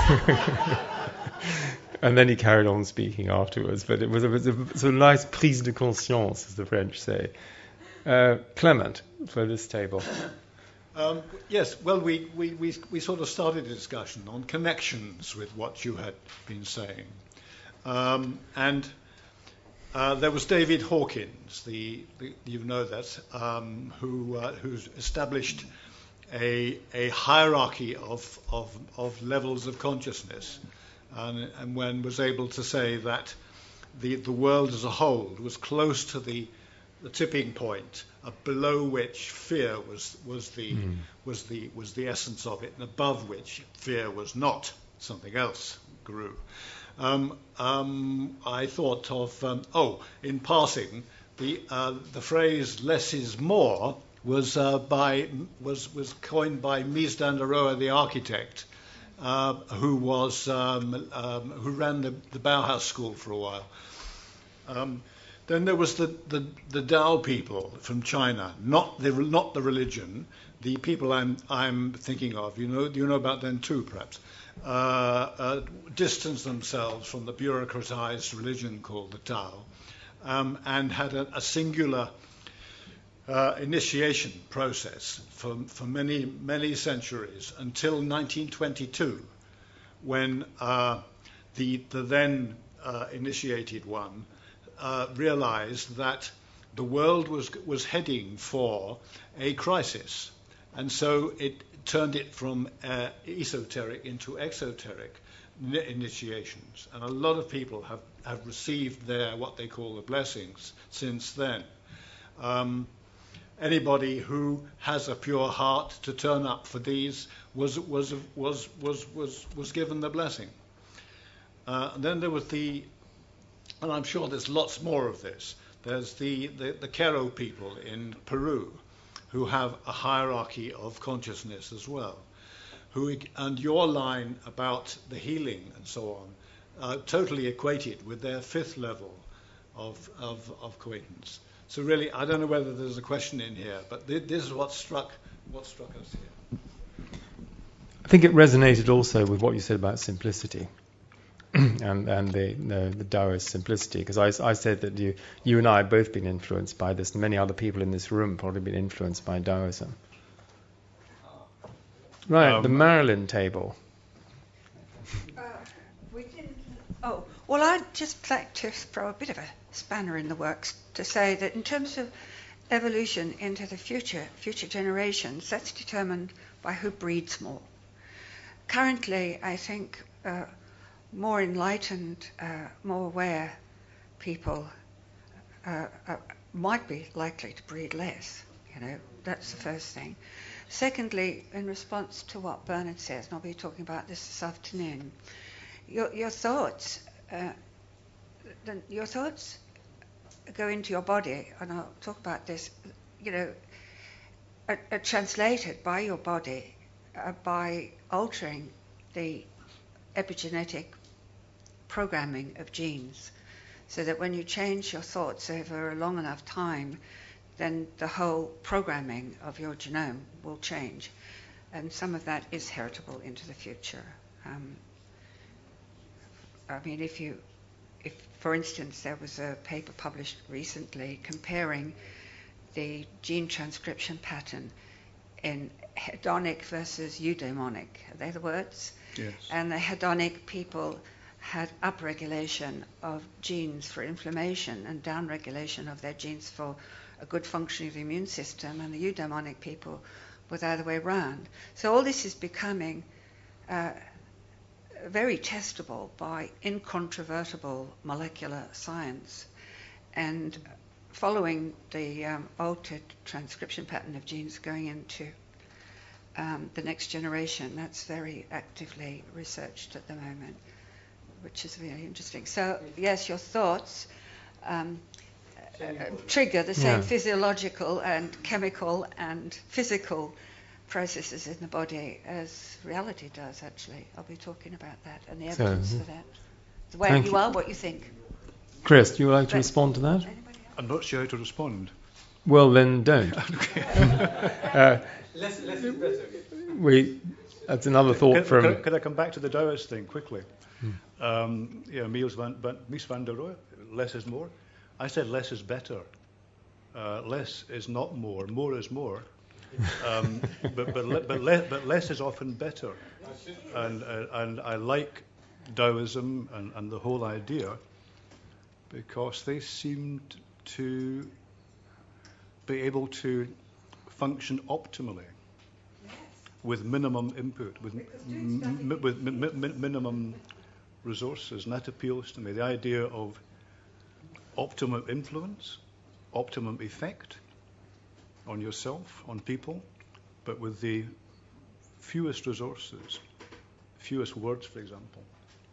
And then he carried on speaking afterwards. But it was a nice prise de conscience, as the French say. Clement, for this table. Yes, well, we sort of started a discussion on connections with what you had been saying. And there was David Hawkins, you know that, who's established a hierarchy of levels of consciousness, and when was able to say that the world as a whole was close to the tipping point, below which fear was the essence of it, and above which fear was not. Something else grew. I thought of in passing, the phrase "less is more" was coined by Mies van der Rohe, the architect, who ran the Bauhaus School for a while. Then there was the Dao people from China, not the religion. The people I'm thinking of, you know about them too, perhaps. Distanced themselves from the bureaucratized religion called the Tao, and had a singular initiation process for many centuries until 1922, when the then initiated one realized that the world was heading for a crisis, and so it turned it from esoteric into exoteric initiations, and a lot of people have received their what they call the blessings since then. Anybody who has a pure heart to turn up for these was given the blessing. And then there was and I'm sure there's lots more of this. There's the Q'ero people in Peru, who have a hierarchy of consciousness as well. And your line about the healing and so on, totally equated with their 5th level of acquaintance. So really, I don't know whether there's a question in here, but this is what struck us here. I think it resonated also with what you said about simplicity. and the Taoist simplicity. Because I said that you and I have both been influenced by this, and many other people in this room probably been influenced by Taoism. Right, the Marilyn table. Well, I'd just like to throw a bit of a spanner in the works to say that in terms of evolution into the future generations, that's determined by who breeds more. Currently, I think more enlightened, more aware people might be likely to breed less. That's the first thing. Secondly, in response to what Bernard says, and I'll be talking about this afternoon, your thoughts go into your body, and I'll talk about this, are translated by your body by altering the epigenetic programming of genes, so that when you change your thoughts over a long enough time, then the whole programming of your genome will change. And some of that is heritable into the future. If, for instance, there was a paper published recently comparing the gene transcription pattern in hedonic versus eudaimonic, are they the words? Yes. And the hedonic people had upregulation of genes for inflammation and downregulation of their genes for a good functioning of the immune system, and the eudaimonic people were the other way around. So all this is becoming very testable by incontrovertible molecular science, and following the altered transcription pattern of genes going into the next generation. That's very actively researched at the moment, which is really interesting. So yes, your thoughts trigger the same physiological and chemical and physical processes in the body as reality does, actually. I'll be talking about that and the evidence for that. The way you are, what you think. Chris, do you like to respond to that? I'm not sure how to respond. Well, then don't. Less is better. That's another thought from... Could I come back to the Taoist thing quickly? Mies van der Rohe, less is more. I said less is better. Less is not more. More is more. But less is often better. And I like Taoism and the whole idea, because they seemed to be able to function optimally with minimum input, with minimum resources, and that appeals to me. The idea of optimum influence, optimum effect on yourself, on people, but with the fewest resources, fewest words, for example.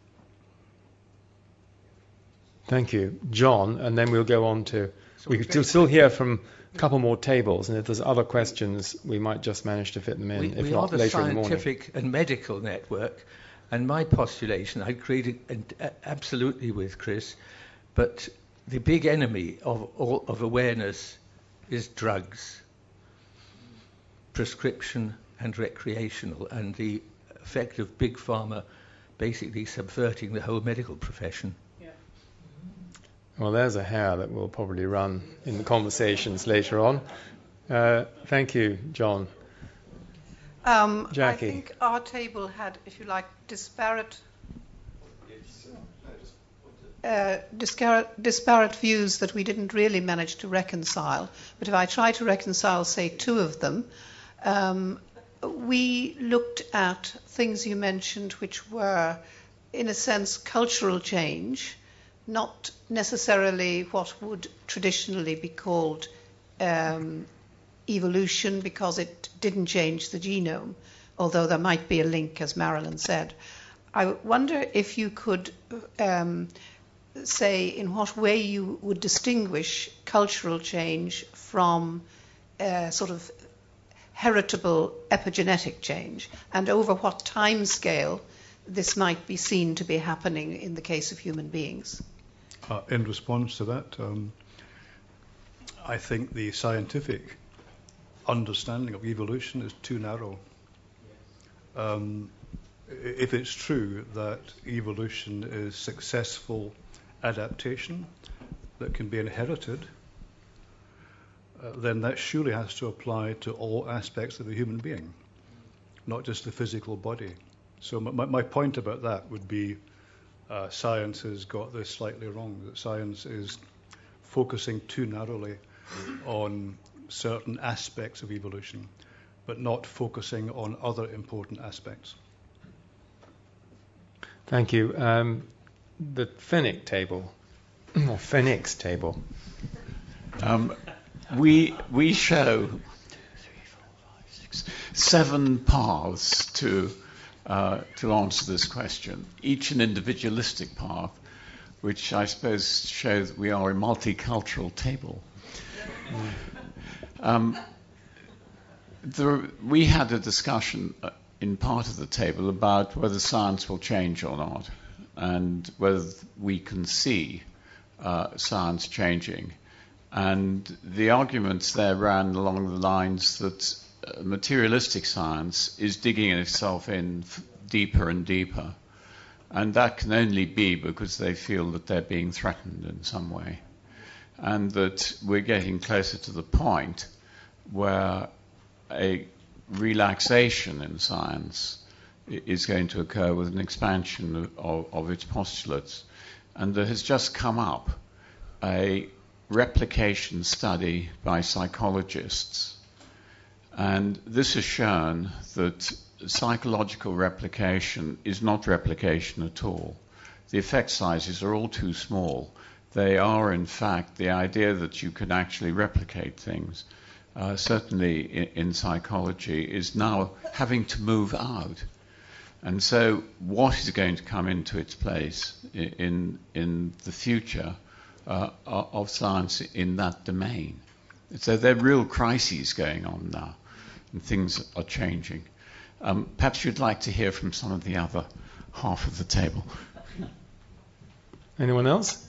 Thank you, John, and then we'll go on to... We could still hear from a couple more tables, and if there's other questions, we might just manage to fit them in, if not later in the morning. We are the scientific and medical network, and my postulation, I agree absolutely with Chris, but the big enemy of awareness is drugs, prescription and recreational, and the effect of big pharma basically subverting the whole medical profession. Well, there's a hair that will probably run in the conversations later on. Thank you, John. Jackie. I think our table had, if you like, disparate views that we didn't really manage to reconcile. But if I try to reconcile, say, two of them, we looked at things you mentioned which were, in a sense, cultural change, not necessarily what would traditionally be called evolution, because it didn't change the genome, although there might be a link, as Marilyn said. I wonder if you could say in what way you would distinguish cultural change from sort of heritable epigenetic change, and over what time scale this might be seen to be happening in the case of human beings. In response to that, I think the scientific understanding of evolution is too narrow. if it's true that evolution is successful adaptation that can be inherited, then that surely has to apply to all aspects of a human being, not just the physical body. So my point about that would be science has got this slightly wrong, that science is focusing too narrowly on certain aspects of evolution, but not focusing on other important aspects. Thank you. The Phoenix table, or Phoenix table. We show 7 paths to answer this question, each an individualistic path, which I suppose shows we are a multicultural table. We had a discussion in part of the table about whether science will change or not, and whether we can see science changing. And the arguments there ran along the lines that materialistic science is digging itself in deeper and deeper, and that can only be because they feel that they're being threatened in some way, and that we're getting closer to the point where a relaxation in science is going to occur with an expansion of its postulates. And there has just come up a replication study by psychologists, and this has shown that psychological replication is not replication at all. The effect sizes are all too small. They are, in fact, the idea that you can actually replicate things, certainly in psychology, is now having to move out. And so what is going to come into its place in the future of science in that domain? So there are real crises going on now, and things are changing. Perhaps you'd like to hear from some of the other half of the table. Anyone else?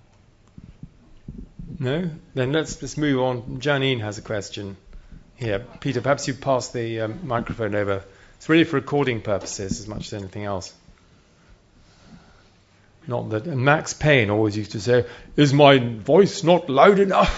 No? Then let's move on. Janine has a question here. Peter, perhaps you pass the microphone over. It's really for recording purposes as much as anything else. Not that. And Max Payne always used to say, "Is my voice not loud enough?"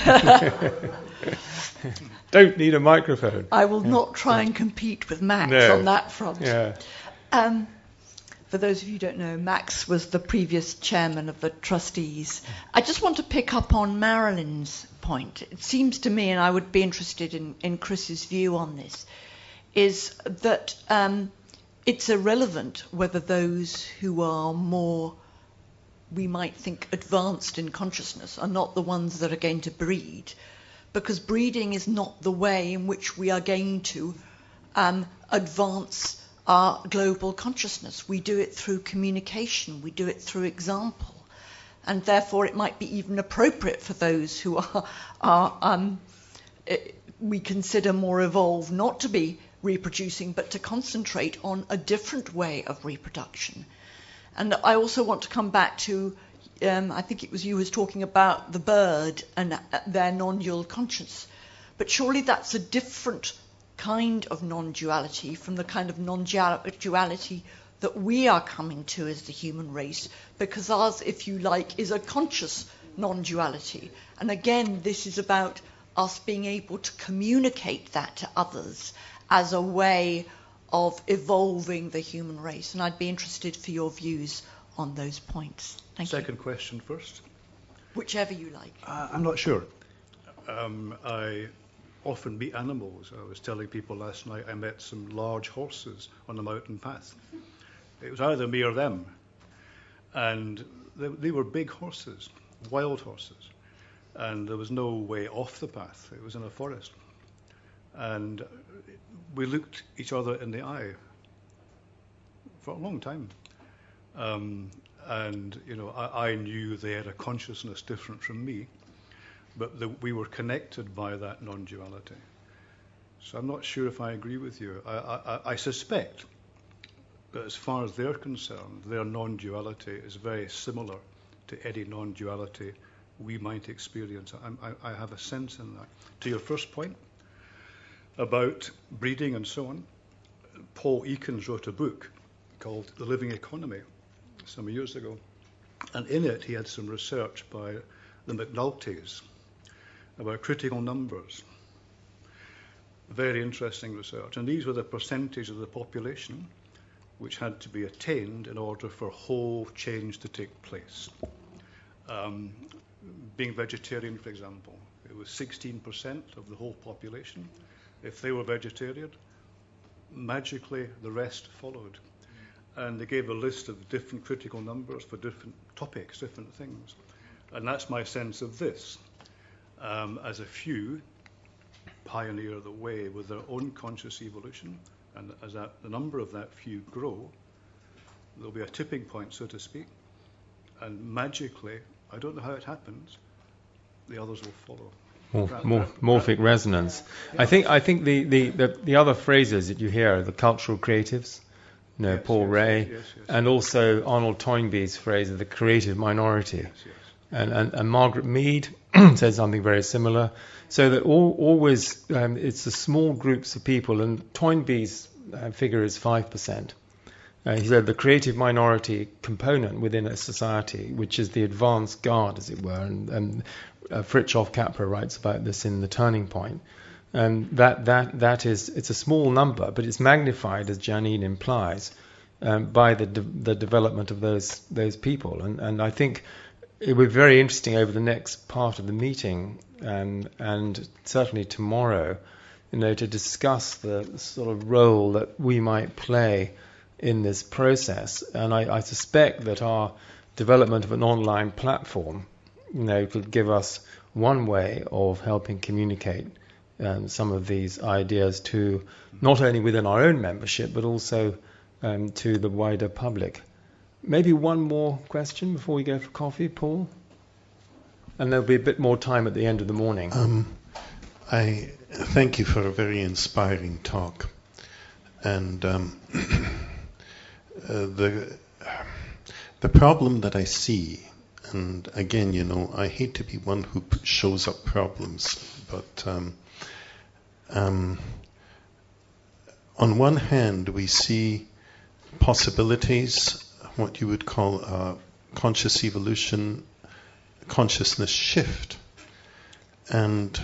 Don't need a microphone. I will not try and compete with Max on that front. Yeah. For those of you who don't know, Max was the previous chairman of the trustees. I just want to pick up on Marilyn's point. It seems to me, and I would be interested in Chris's view on this, is that it's irrelevant whether those who are more, we might think, advanced in consciousness are not the ones that are going to breed, because breeding is not the way in which we are going to advance our global consciousness. We do it through communication, we do it through example, and therefore it might be even appropriate for those who are we consider more evolved not to be reproducing, but to concentrate on a different way of reproduction. And I also want to come back to, I think it was you who was talking about the bird and their non-dual conscience, but surely that's a different kind of non-duality from the kind of non-duality that we are coming to as the human race, because ours, if you like, is a conscious non-duality. And again, this is about us being able to communicate that to others as a way of evolving the human race. And I'd be interested for your views on those points. Thank you. Second question first. Whichever you like. I'm not sure. I often meet animals. I was telling people last night I met some large horses on the mountain path. It was either me or them. And they were big horses, wild horses. And there was no way off the path. It was in a forest. And we looked each other in the eye for a long time. And, you know, I knew they had a consciousness different from me, but we were connected by that non-duality. So I'm not sure if I agree with you. I suspect that as far as they're concerned, their non-duality is very similar to any non-duality we might experience. I have a sense in that. To your first point about breeding and so on, Paul Ekins wrote a book called The Living Economy some years ago. And in it, he had some research by the McNultys about critical numbers. Very interesting research. And these were the percentage of the population which had to be attained in order for whole change to take place. Being vegetarian, for example, it was 16% of the whole population. If they were vegetarian, magically the rest followed. And they gave a list of different critical numbers for different topics, different things. And that's my sense of this. As a few pioneer the way with their own conscious evolution, and as the number of that few grow, there'll be a tipping point, so to speak, and magically, I don't know how it happens, the others will follow. Morphic resonance. I think the other phrases that you hear are the cultural creatives, Paul Ray, and also Arnold Toynbee's phrase of the creative minority. And Margaret Mead said something very similar. So that always it's the small groups of people, and Toynbee's figure is 5%. He said the creative minority component within a society, which is the advance guard, as it were, and Fritjof Capra writes about this in The Turning Point. That is, it's a small number, but it's magnified, as Janine implies, by the development of those people. And I think it would be very interesting over the next part of the meeting, and certainly tomorrow, to discuss the sort of role that we might play in this process. And I suspect that our development of an online platform, could give us one way of helping communicate some of these ideas to not only within our own membership, but also to the wider public. Maybe one more question before we go for coffee, Paul? And there'll be a bit more time at the end of the morning. I thank you for a very inspiring talk. And the problem that I see, and again, I hate to be one who shows up problems, but on one hand, we see possibilities, what you would call conscious evolution, consciousness shift, and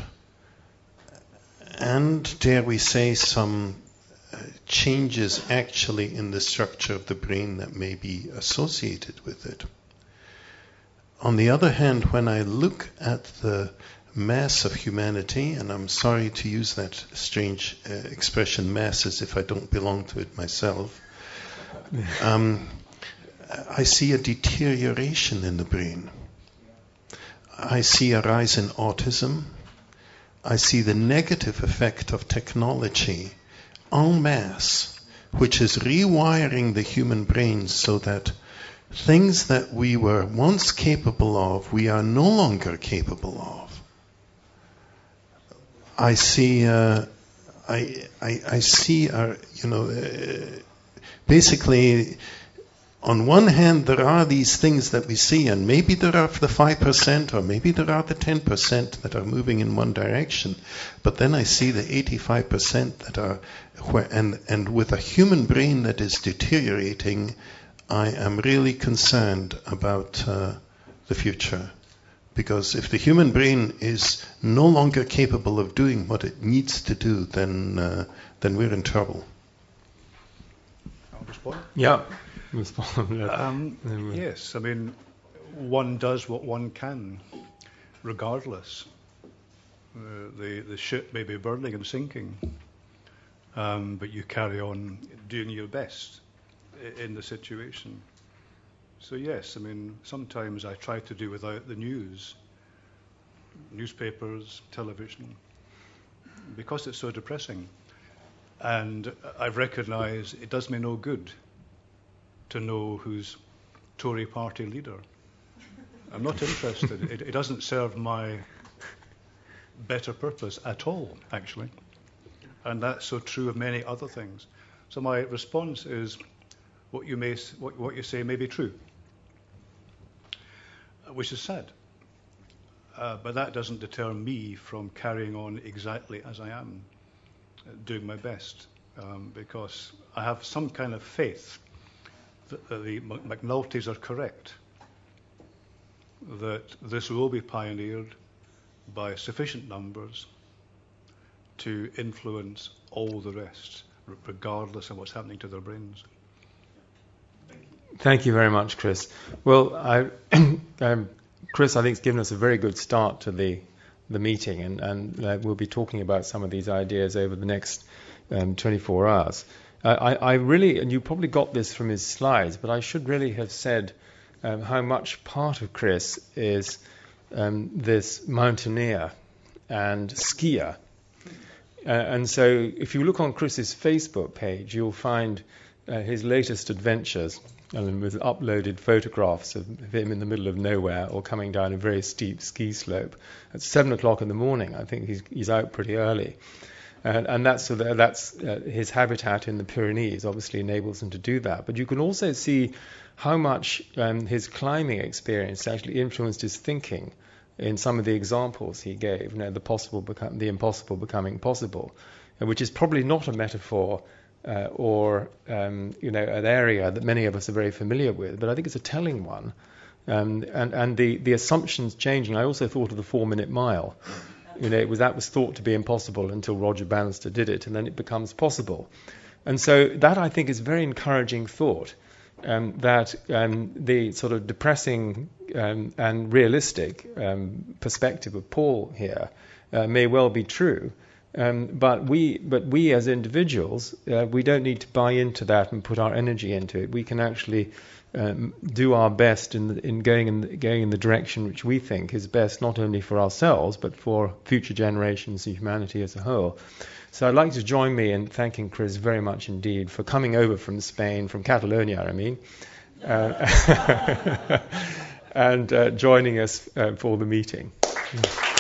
dare we say some changes actually in the structure of the brain that may be associated with it. On the other hand, when I look at the mass of humanity, and I'm sorry to use that strange expression mass as if I don't belong to it myself, I see a deterioration in the brain. I see a rise in autism. I see the negative effect of technology en masse, which is rewiring the human brain so that things that we were once capable of, we are no longer capable of. I see, basically, on one hand, there are these things that we see, and maybe there are the 5%, or maybe there are the 10% that are moving in one direction. But then I see the 85% that are, and with a human brain that is deteriorating, I am really concerned about the future. Because if the human brain is no longer capable of doing what it needs to do, then we're in trouble. I'll respond. Yeah. Yes, I mean, one does what one can, regardless. The ship may be burning and sinking, but you carry on doing your best in the situation. So yes, I mean, sometimes I try to do without the news, newspapers, television, because it's so depressing. And I recognise it does me no good to know who's Tory party leader. I'm not interested. It doesn't serve my better purpose at all, actually. And that's so true of many other things. So my response is, what you say may be true, which is sad. But that doesn't deter me from carrying on exactly as I am, doing my best, because I have some kind of faith the McNultys are correct, that this will be pioneered by sufficient numbers to influence all the rest, regardless of what's happening to their brains. Thank you very much, Chris. Well, Chris, I think, has given us a very good start to the meeting, and we'll be talking about some of these ideas over the next 24 hours. I really, and you probably got this from his slides, but I should really have said how much part of Chris is this mountaineer and skier. And so if you look on Chris's Facebook page, you'll find his latest adventures, and with uploaded photographs of him in the middle of nowhere or coming down a very steep ski slope at 7 o'clock in the morning. I think he's out pretty early. And that's his habitat in the Pyrenees obviously enables him to do that. But you can also see how much his climbing experience actually influenced his thinking in some of the examples he gave. You know, the impossible becoming possible, which is probably not a metaphor or an area that many of us are very familiar with, but I think it's a telling one. And the assumptions changing. I also thought of the 4-minute mile. That was thought to be impossible until Roger Bannister did it, and then it becomes possible. And so that, I think, is a very encouraging thought, that the sort of depressing and realistic perspective of Paul here may well be true. But we as individuals, we don't need to buy into that and put our energy into it. We can actually do our best in going in the direction which we think is best, not only for ourselves but for future generations and humanity as a whole. So I'd like to join me in thanking Chris very much indeed for coming over from Spain, from Catalonia, I mean, and joining us for the meeting.